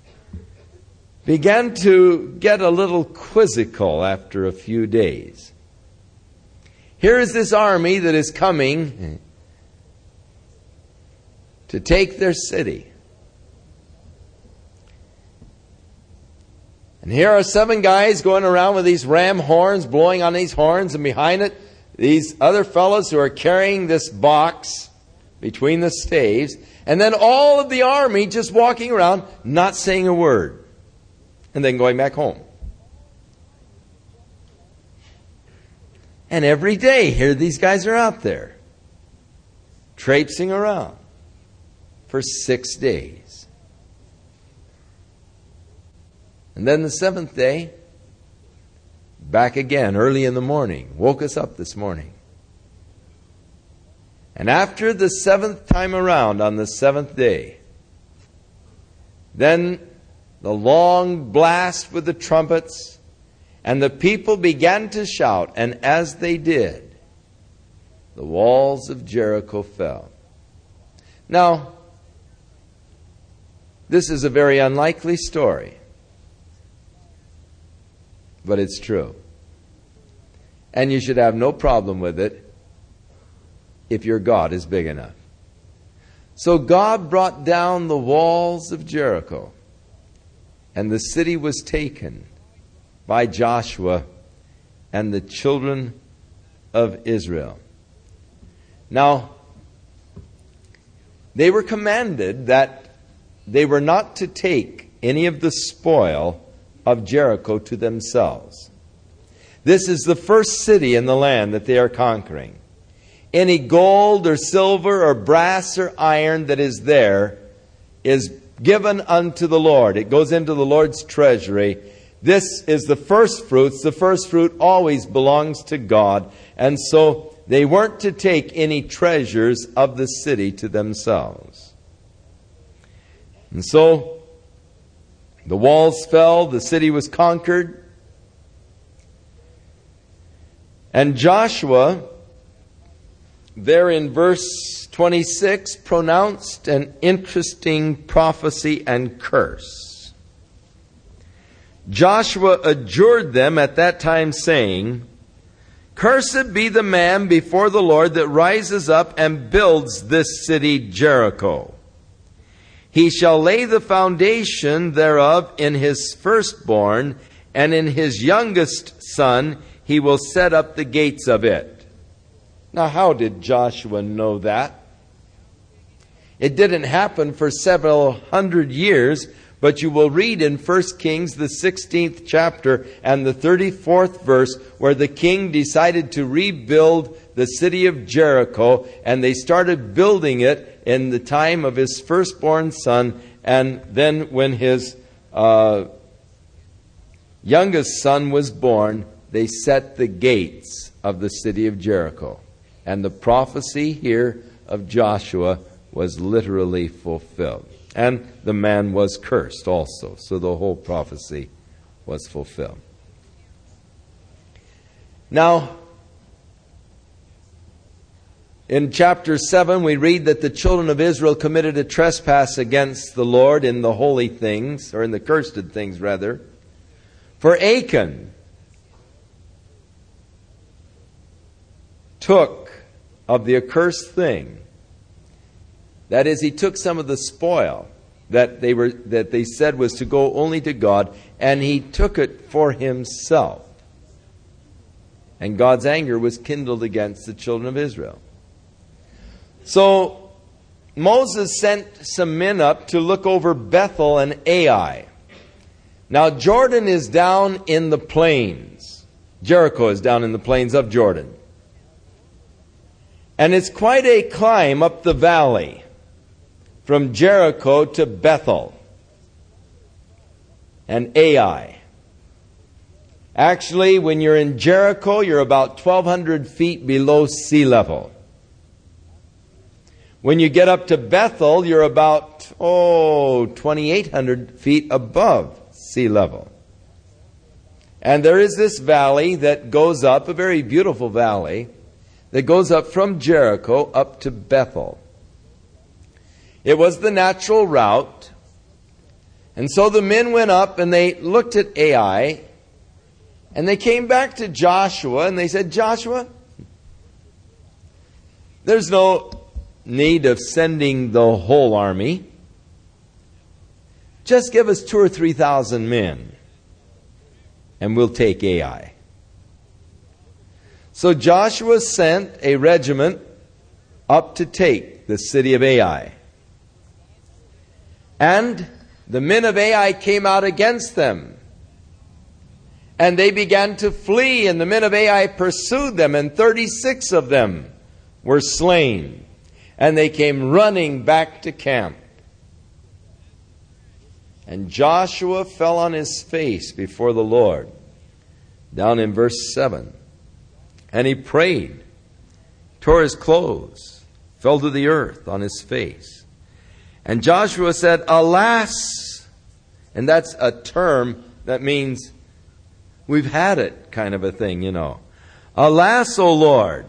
began to get a little quizzical after a few days. Here is this army that is coming to take their city. And here are seven guys going around with these ram horns, blowing on these horns, and behind it, these other fellows who are carrying this box between the staves, and then all of the army just walking around, not saying a word, and then going back home. And every day, here these guys are out there, traipsing around for six days. And then the seventh day, back again early in the morning. Woke us up this morning. And after the seventh time around on the seventh day, then the long blast with the trumpets, and the people began to shout, and as they did, the walls of Jericho fell. Now, this is a very unlikely story, but it's true. And you should have no problem with it if your God is big enough. So God brought down the walls of Jericho, and the city was taken by Joshua and the children of Israel. Now, they were commanded that they were not to take any of the spoil of Jericho to themselves. This is the first city in the land that they are conquering. Any gold or silver or brass or iron that is there is given unto the Lord. It goes into the Lord's treasury. This is the first fruits. The first fruit always belongs to God. And so they weren't to take any treasures of the city to themselves. And so the walls fell, the city was conquered. And Joshua, there in verse twenty-six, pronounced an interesting prophecy and curse. Joshua adjured them at that time, saying, "Cursed be the man before the Lord that rises up and builds this city Jericho. He shall lay the foundation thereof in his firstborn, and in his youngest son he will set up the gates of it." Now, how did Joshua know that? It didn't happen for several hundred years, but you will read in First Kings, the sixteenth chapter and the thirty-fourth verse, where the king decided to rebuild the city of Jericho, and they started building it in the time of his firstborn son, and then when his uh, youngest son was born, they set the gates of the city of Jericho. And the prophecy here of Joshua was literally fulfilled. And the man was cursed also, so the whole prophecy was fulfilled. Now, in chapter seven, we read that the children of Israel committed a trespass against the Lord in the holy things, or in the cursed things, rather. For Achan took of the accursed thing. That is, he took some of the spoil that they were that they said was to go only to God, and he took it for himself. And God's anger was kindled against the children of Israel. So Moses sent some men up to look over Bethel and Ai. Now Jordan is down in the plains. Jericho is down in the plains of Jordan. And it's quite a climb up the valley from Jericho to Bethel and Ai. Actually, when you're in Jericho, you're about twelve hundred feet below sea level. When you get up to Bethel, you're about oh, twenty-eight hundred feet above sea level. And there is this valley that goes up, a very beautiful valley, that goes up from Jericho up to Bethel. It was the natural route. And so the men went up and they looked at Ai, and they came back to Joshua and they said, Joshua, there's no need of sending the whole army. Just give us two or three thousand men, and we'll take Ai. So Joshua sent a regiment up to take the city of Ai. And the men of Ai came out against them. And they began to flee, and the men of Ai pursued them, and thirty-six of them were slain. And they came running back to camp. And Joshua fell on his face before the Lord. Down in verse seven. And he prayed, tore his clothes, fell to the earth on his face. And Joshua said, Alas! And that's a term that means we've had it kind of a thing, you know. Alas, O Lord!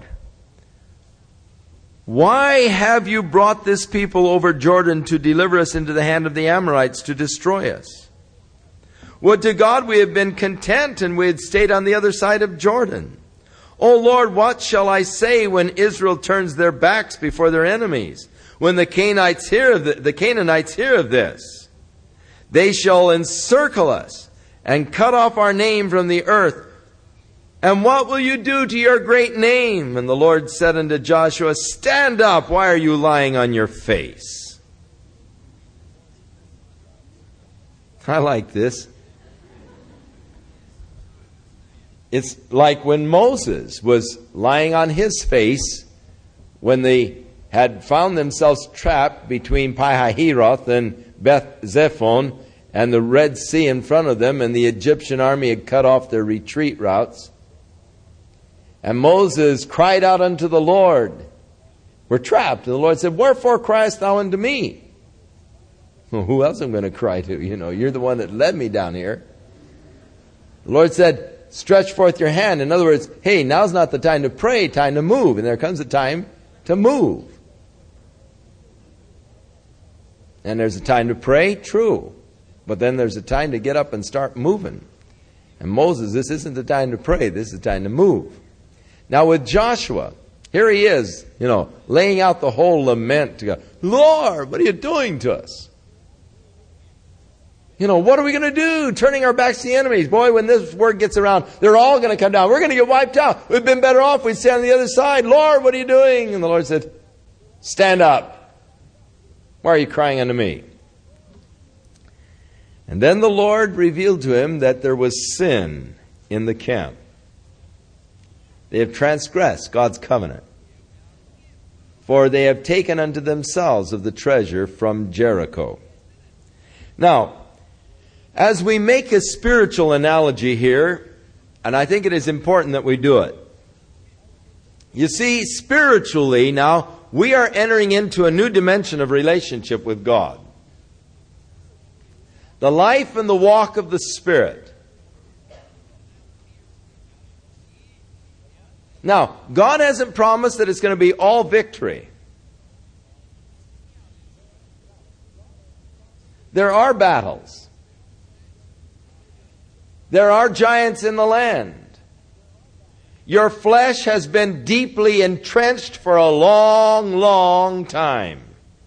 Why have you brought this people over Jordan to deliver us into the hand of the Amorites to destroy us? Would to God we had been content and we had stayed on the other side of Jordan. O Lord, what shall I say when Israel turns their backs before their enemies? When the Canaanites hear of the, the Canaanites hear of this, they shall encircle us and cut off our name from the earth. And what will you do to your great name? And the Lord said unto Joshua, Stand up, why are you lying on your face? I like this. It's like when Moses was lying on his face when they had found themselves trapped between Pi-hahiroth and Beth-zephon and the Red Sea in front of them, and the Egyptian army had cut off their retreat routes. And Moses cried out unto the Lord, We're trapped. And the Lord said, Wherefore criest thou unto me? Well, who else am I going to cry to? You know, you're the one that led me down here. The Lord said, Stretch forth your hand. In other words, hey, now's not the time to pray, time to move. And there comes a time to move. And there's a time to pray, true. But then there's a time to get up and start moving. And Moses, this isn't the time to pray, this is the time to move. Now with Joshua, here he is, you know, laying out the whole lament to God. Lord, what are you doing to us? You know, what are we going to do? Turning our backs to the enemies. Boy, when this word gets around, they're all going to come down. We're going to get wiped out. We've been better off. We'd stay on the other side. Lord, what are you doing? And the Lord said, Stand up. Why are you crying unto me? And then the Lord revealed to him that there was sin in the camp. They have transgressed God's covenant. For they have taken unto themselves of the treasure from Jericho. Now, as we make a spiritual analogy here, and I think it is important that we do it. You see, spiritually now, we are entering into a new dimension of relationship with God. The life and the walk of the Spirit. Now, God hasn't promised that it's going to be all victory. There are battles. There are giants in the land. Your flesh has been deeply entrenched for a long, long time.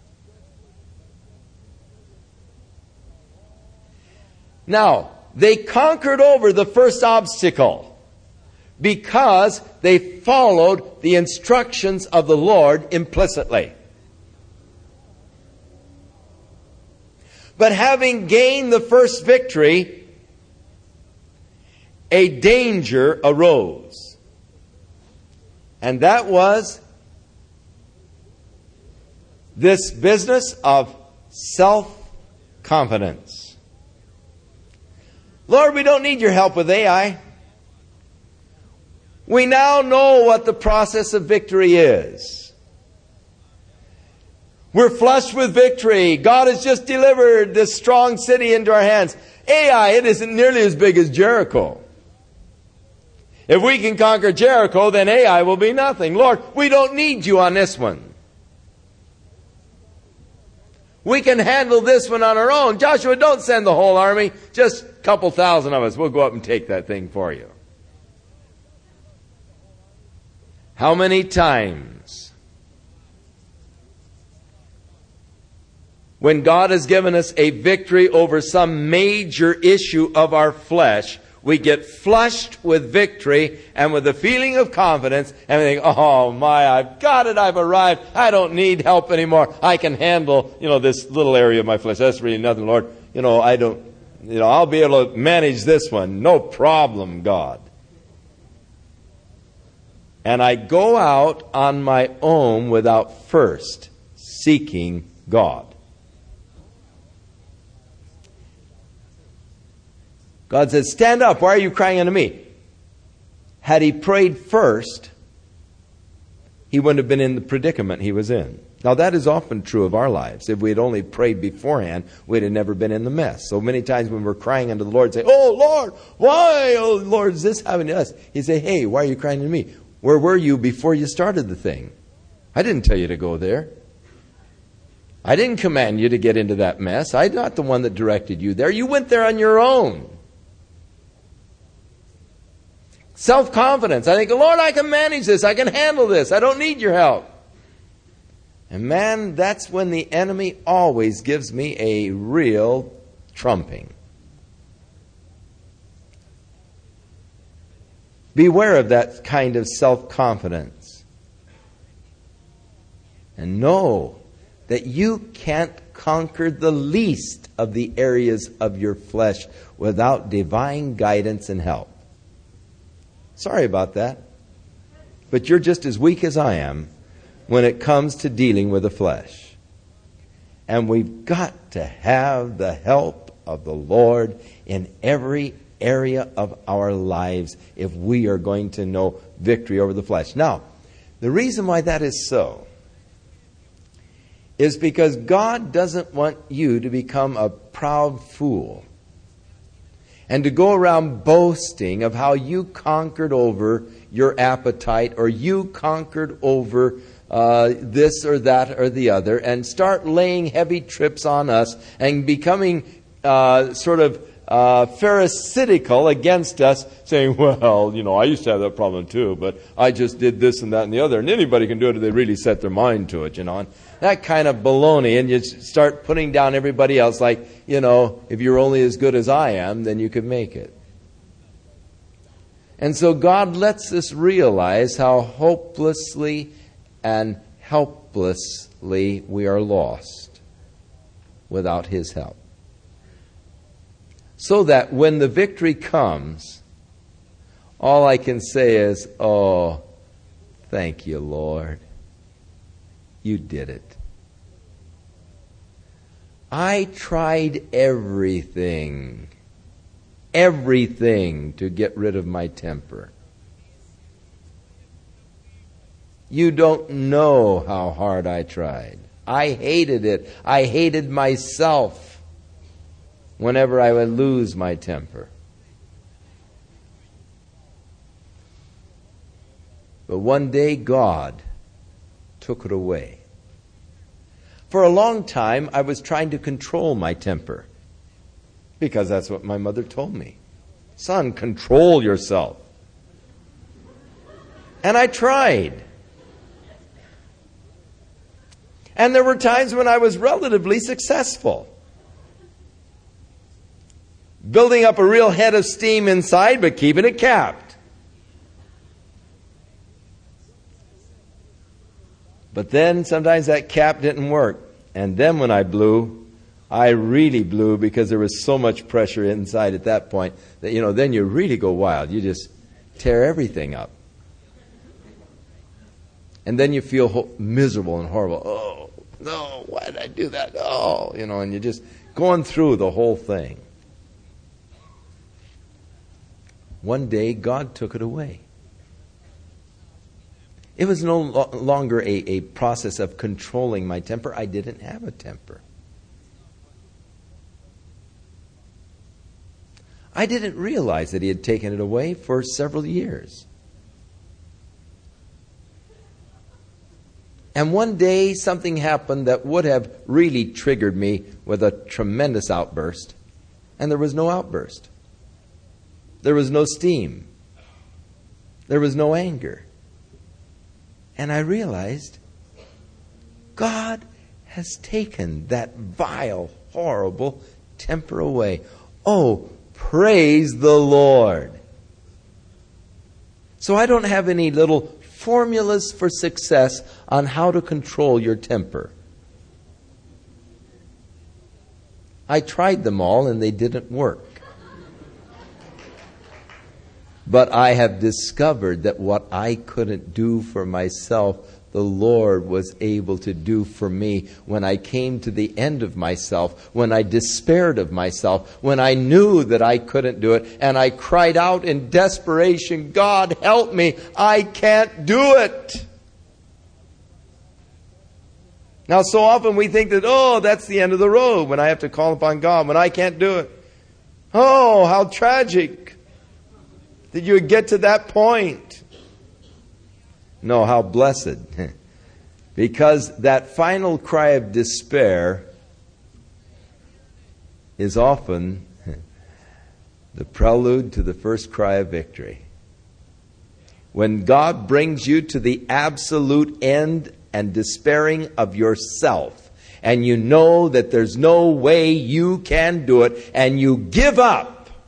Now, they conquered over the first obstacle because they followed the instructions of the Lord implicitly. But having gained the first victory, a danger arose. And that was this business of self-confidence. Lord, we don't need your help with Ai. We now know what the process of victory is. We're flushed with victory. God has just delivered this strong city into our hands. Ai, it isn't nearly as big as Jericho. If we can conquer Jericho, then Ai will be nothing. Lord, we don't need you on this one. We can handle this one on our own. Joshua, don't send the whole army. Just a couple thousand of us. We'll go up and take that thing for you. How many times when God has given us a victory over some major issue of our flesh, we get flushed with victory and with a feeling of confidence, and we think, oh my, I've got it, I've arrived, I don't need help anymore. I can handle, you know, this little area of my flesh. That's really nothing, Lord. You know, I don't, you know, I'll be able to manage this one. No problem, God. And I go out on my own without first seeking God. God said, stand up. Why are you crying unto me? Had he prayed first, he wouldn't have been in the predicament he was in. Now, that is often true of our lives. If we had only prayed beforehand, we'd have never been in the mess. So many times when we're crying unto the Lord, say, oh, Lord, why, oh, Lord, is this happening to us? He'd say, hey, why are you crying to me? Where were you before you started the thing? I didn't tell you to go there. I didn't command you to get into that mess. I'm not the one that directed you there. You went there on your own. Self-confidence. I think, Lord, I can manage this. I can handle this. I don't need your help. And man, that's when the enemy always gives me a real trumping. Beware of that kind of self-confidence. And know that you can't conquer the least of the areas of your flesh without divine guidance and help. Sorry about that. But you're just as weak as I am when it comes to dealing with the flesh. And we've got to have the help of the Lord in every area of our lives if we are going to know victory over the flesh. Now, the reason why that is so is because God doesn't want you to become a proud fool and to go around boasting of how you conquered over your appetite or you conquered over uh, this or that or the other and start laying heavy trips on us and becoming uh, sort of uh, pharisaical against us, saying, well, you know, I used to have that problem too, but I just did this and that and the other. And anybody can do it if they really set their mind to it, you know. And that kind of baloney, and you start putting down everybody else like, you know, if you're only as good as I am, then you could make it. And so God lets us realize how hopelessly and helplessly we are lost without His help. So that when the victory comes, all I can say is, oh, thank you, Lord. You did it. I tried everything, everything to get rid of my temper. You don't know how hard I tried. I hated it. I hated myself whenever I would lose my temper. But one day God took it away. For a long time, I was trying to control my temper because that's what my mother told me. Son, control yourself. And I tried. And there were times when I was relatively successful, building up a real head of steam inside, but keeping it capped. But then sometimes that cap didn't work. And then when I blew, I really blew because there was so much pressure inside at that point that, you know, then you really go wild. You just tear everything up. And then you feel ho- miserable and horrible. Oh, no, why did I do that? Oh, you know, and you're just going through the whole thing. One day, God took it away. It was no lo- longer a, a process of controlling my temper. I didn't have a temper. I didn't realize that he had taken it away for several years. And one day something happened that would have really triggered me with a tremendous outburst. And there was no outburst. There was no steam. There was no anger. And I realized God has taken that vile, horrible temper away. Oh, praise the Lord. So I don't have any little formulas for success on how to control your temper. I tried them all and they didn't work. But I have discovered that what I couldn't do for myself, the Lord was able to do for me when I came to the end of myself, when I despaired of myself, when I knew that I couldn't do it, and I cried out in desperation, God, help me, I can't do it. Now, so often we think that, oh, that's the end of the road when I have to call upon God, when I can't do it. Oh, how tragic that you would get to that point. No, how blessed. Because that final cry of despair is often the prelude to the first cry of victory. When God brings you to the absolute end and despairing of yourself, and you know that there's no way you can do it, and you give up,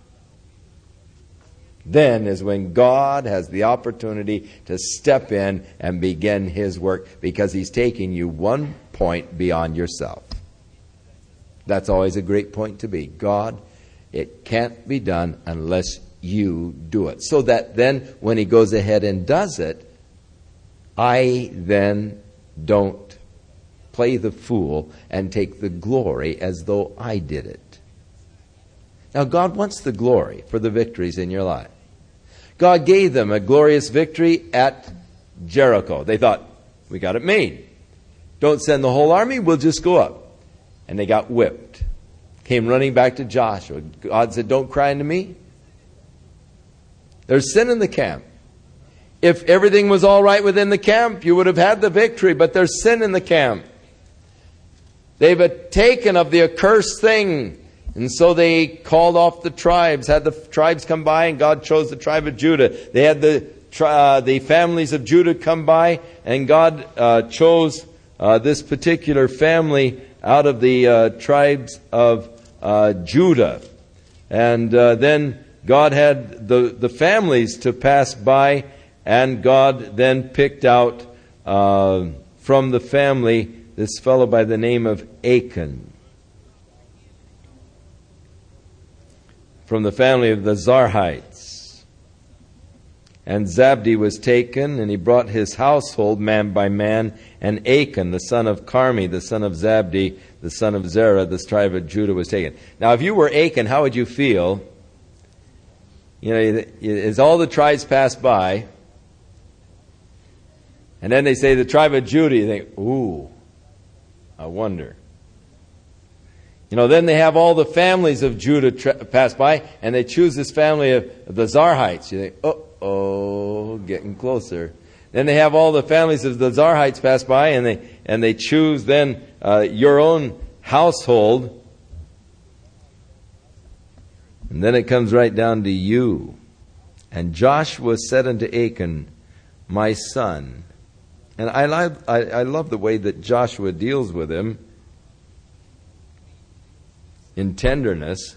then is when God has the opportunity to step in and begin His work, because He's taking you one point beyond yourself. That's always a great point to be. God, it can't be done unless you do it. So that then when He goes ahead and does it, I then don't play the fool and take the glory as though I did it. Now, God wants the glory for the victories in your life. God gave them a glorious victory at Jericho. They thought, we got it made. Don't send the whole army, we'll just go up. And they got whipped. Came running back to Joshua. God said, don't cry unto me. There's sin in the camp. If everything was all right within the camp, you would have had the victory, but there's sin in the camp. They've taken of the accursed thing. And so they called off the tribes, had the tribes come by, and God chose the tribe of Judah. They had the uh, the families of Judah come by, and God uh, chose uh, this particular family out of the uh, tribes of uh, Judah. And uh, then God had the, the families to pass by, and God then picked out uh, from the family this fellow by the name of Achan, from the family of the Zarhites. And Zabdi was taken, and he brought his household man by man, and Achan, the son of Carmi, the son of Zabdi, the son of Zerah, the tribe of Judah, was taken. Now, if you were Achan, how would you feel? You know, as all the tribes pass by, and then they say the tribe of Judah, you think, ooh, I wonder. You know, then they have all the families of Judah tra- pass by, and they choose this family of, of the Zarhites. You think, uh-oh, getting closer. Then they have all the families of the Zarhites pass by, and they and they choose then uh, your own household. And then it comes right down to you. And Joshua said unto Achan, my son. And I love, I, I love the way that Joshua deals with him in tenderness.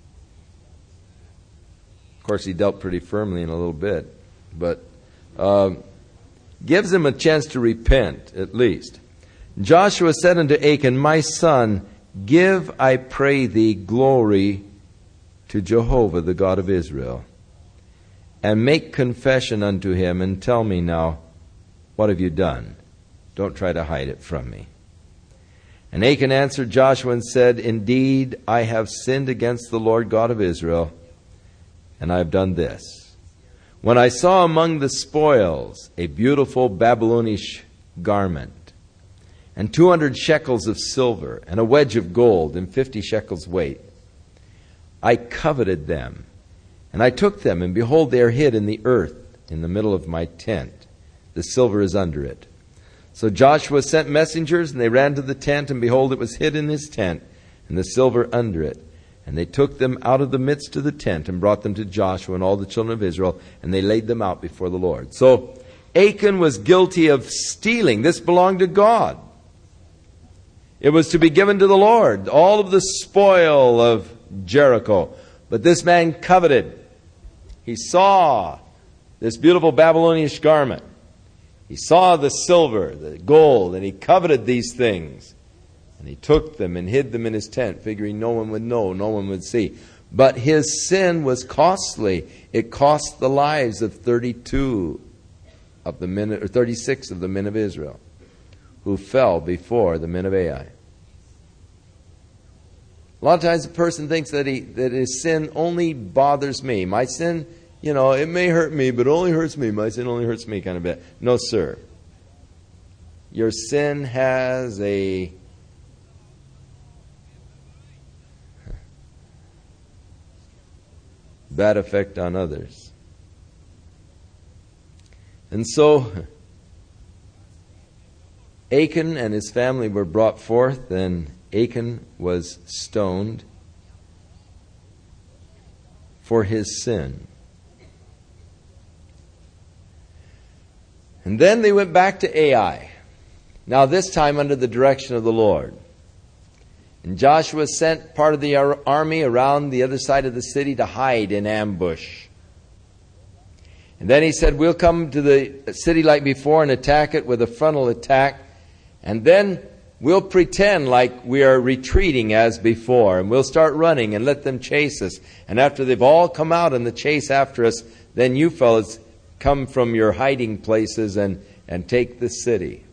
Of course, he dealt pretty firmly in a little bit, but uh, gives him a chance to repent, at least. Joshua said unto Achan, my son, give, I pray thee, glory to Jehovah, the God of Israel, and make confession unto him, and tell me now, what have you done? Don't try to hide it from me. And Achan answered Joshua and said, indeed, I have sinned against the Lord God of Israel, and I have done this. When I saw among the spoils a beautiful Babylonish garment, and two hundred shekels of silver, and a wedge of gold, and fifty shekels weight, I coveted them, and I took them, and behold, they are hid in the earth in the middle of my tent. The silver is under it. So Joshua sent messengers, and they ran to the tent, and behold, it was hid in his tent, and the silver under it. And they took them out of the midst of the tent and brought them to Joshua and all the children of Israel, and they laid them out before the Lord. So Achan was guilty of stealing. This belonged to God. It was to be given to the Lord, all of the spoil of Jericho. But this man coveted. He saw this beautiful Babylonish garment. He saw the silver, the gold, and he coveted these things. And he took them and hid them in his tent, figuring no one would know, no one would see. But his sin was costly. It cost the lives of thirty-two of the men, or thirty-six of the men of Israel, who fell before the men of Ai. A lot of times a person thinks that he that his sin only bothers me. My sin, you know, it may hurt me, but it only hurts me. My sin only hurts me kind of bit. No, sir. Your sin has a bad effect on others. And so Achan and his family were brought forth, and Achan was stoned for his sin. And then they went back to Ai. Now this time under the direction of the Lord. And Joshua sent part of the army around the other side of the city to hide in ambush. And then he said, we'll come to the city like before and attack it with a frontal attack. And then we'll pretend like we are retreating as before. And we'll start running and let them chase us. And after they've all come out in the chase after us, then you fellas come from your hiding places and, and take the city.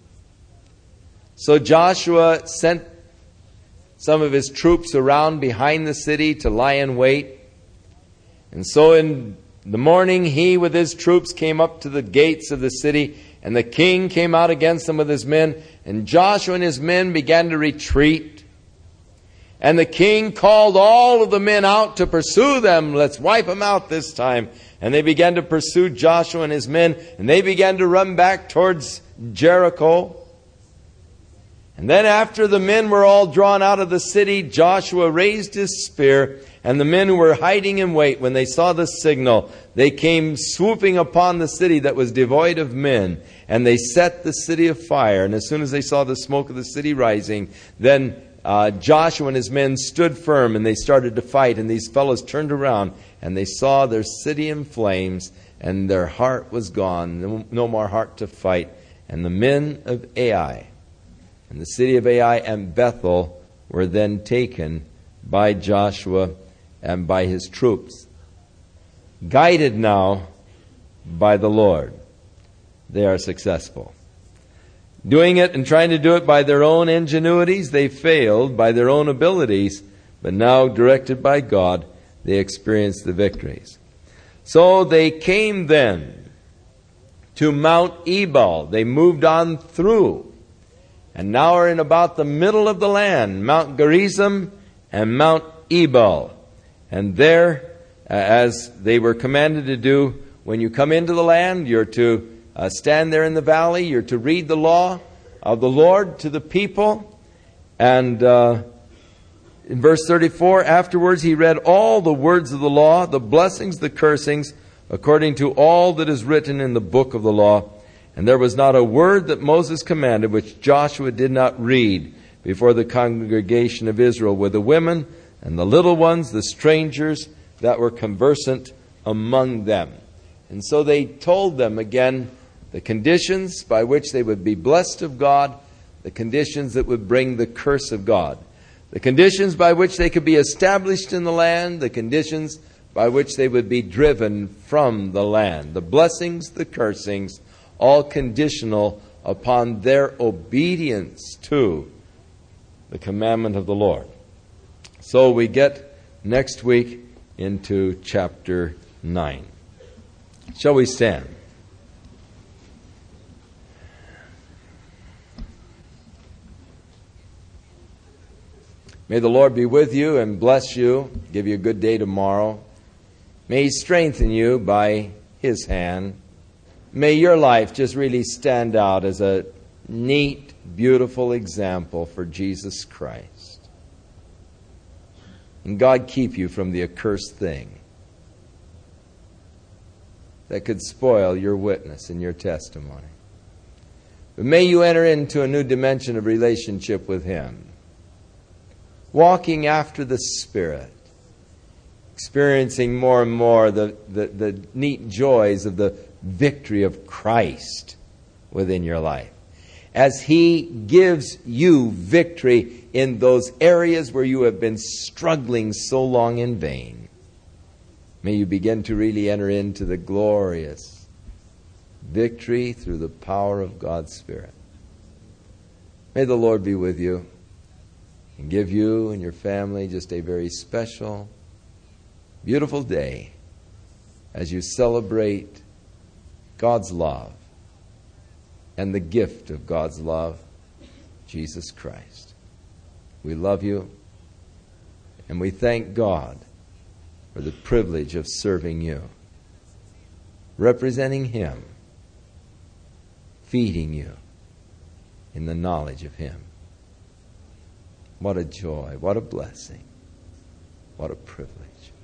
So Joshua sent some of his troops around behind the city to lie in wait. And so in the morning, he with his troops came up to the gates of the city, and the king came out against them with his men, and Joshua and his men began to retreat. And the king called all of the men out to pursue them. Let's wipe them out this time. And they began to pursue Joshua and his men, and they began to run back towards Jericho. And then after the men were all drawn out of the city, Joshua raised his spear, and the men who were hiding in wait, when they saw the signal, they came swooping upon the city that was devoid of men, and they set the city afire. And as soon as they saw the smoke of the city rising, then uh, Joshua and his men stood firm, and they started to fight. And these fellows turned around, and they saw their city in flames, and their heart was gone, no, no more heart to fight. And the men of Ai, and the city of Ai and Bethel were then taken by Joshua and by his troops. Guided now by the Lord, they are successful. Doing it and trying to do it by their own ingenuities, they failed by their own abilities, but now directed by God, they experienced the victories. So they came then to Mount Ebal. They moved on through, and now are in about the middle of the land, Mount Gerizim and Mount Ebal. And there, uh, as they were commanded to do, when you come into the land, you're to uh, stand there in the valley, you're to read the law of the Lord to the people. And uh, in verse thirty-four, afterwards he read all the words of the law, the blessings, the cursings, according to all that is written in the book of the law. And there was not a word that Moses commanded which Joshua did not read before the congregation of Israel, with the women and the little ones, the strangers that were conversant among them. And so they told them again the conditions by which they would be blessed of God, the conditions that would bring the curse of God, the conditions by which they could be established in the land, the conditions by which they would be driven from the land, the blessings, the cursings, all conditional upon their obedience to the commandment of the Lord. So we get next week into chapter nine. Shall we stand? May the Lord be with you and bless you, give you a good day tomorrow. May He strengthen you by His hand. May your life just really stand out as a neat, beautiful example for Jesus Christ. And God keep you from the accursed thing that could spoil your witness and your testimony. But may you enter into a new dimension of relationship with Him, walking after the Spirit, experiencing more and more the, the, the neat joys of the victory of Christ within your life, as He gives you victory in those areas where you have been struggling so long in vain. May you begin to really enter into the glorious victory through the power of God's Spirit. May the Lord be with you and give you and your family just a very special, beautiful day as you celebrate God's love and the gift of God's love, Jesus Christ. We love you, and we thank God for the privilege of serving you, representing Him, feeding you in the knowledge of Him. What a joy, what a blessing, what a privilege.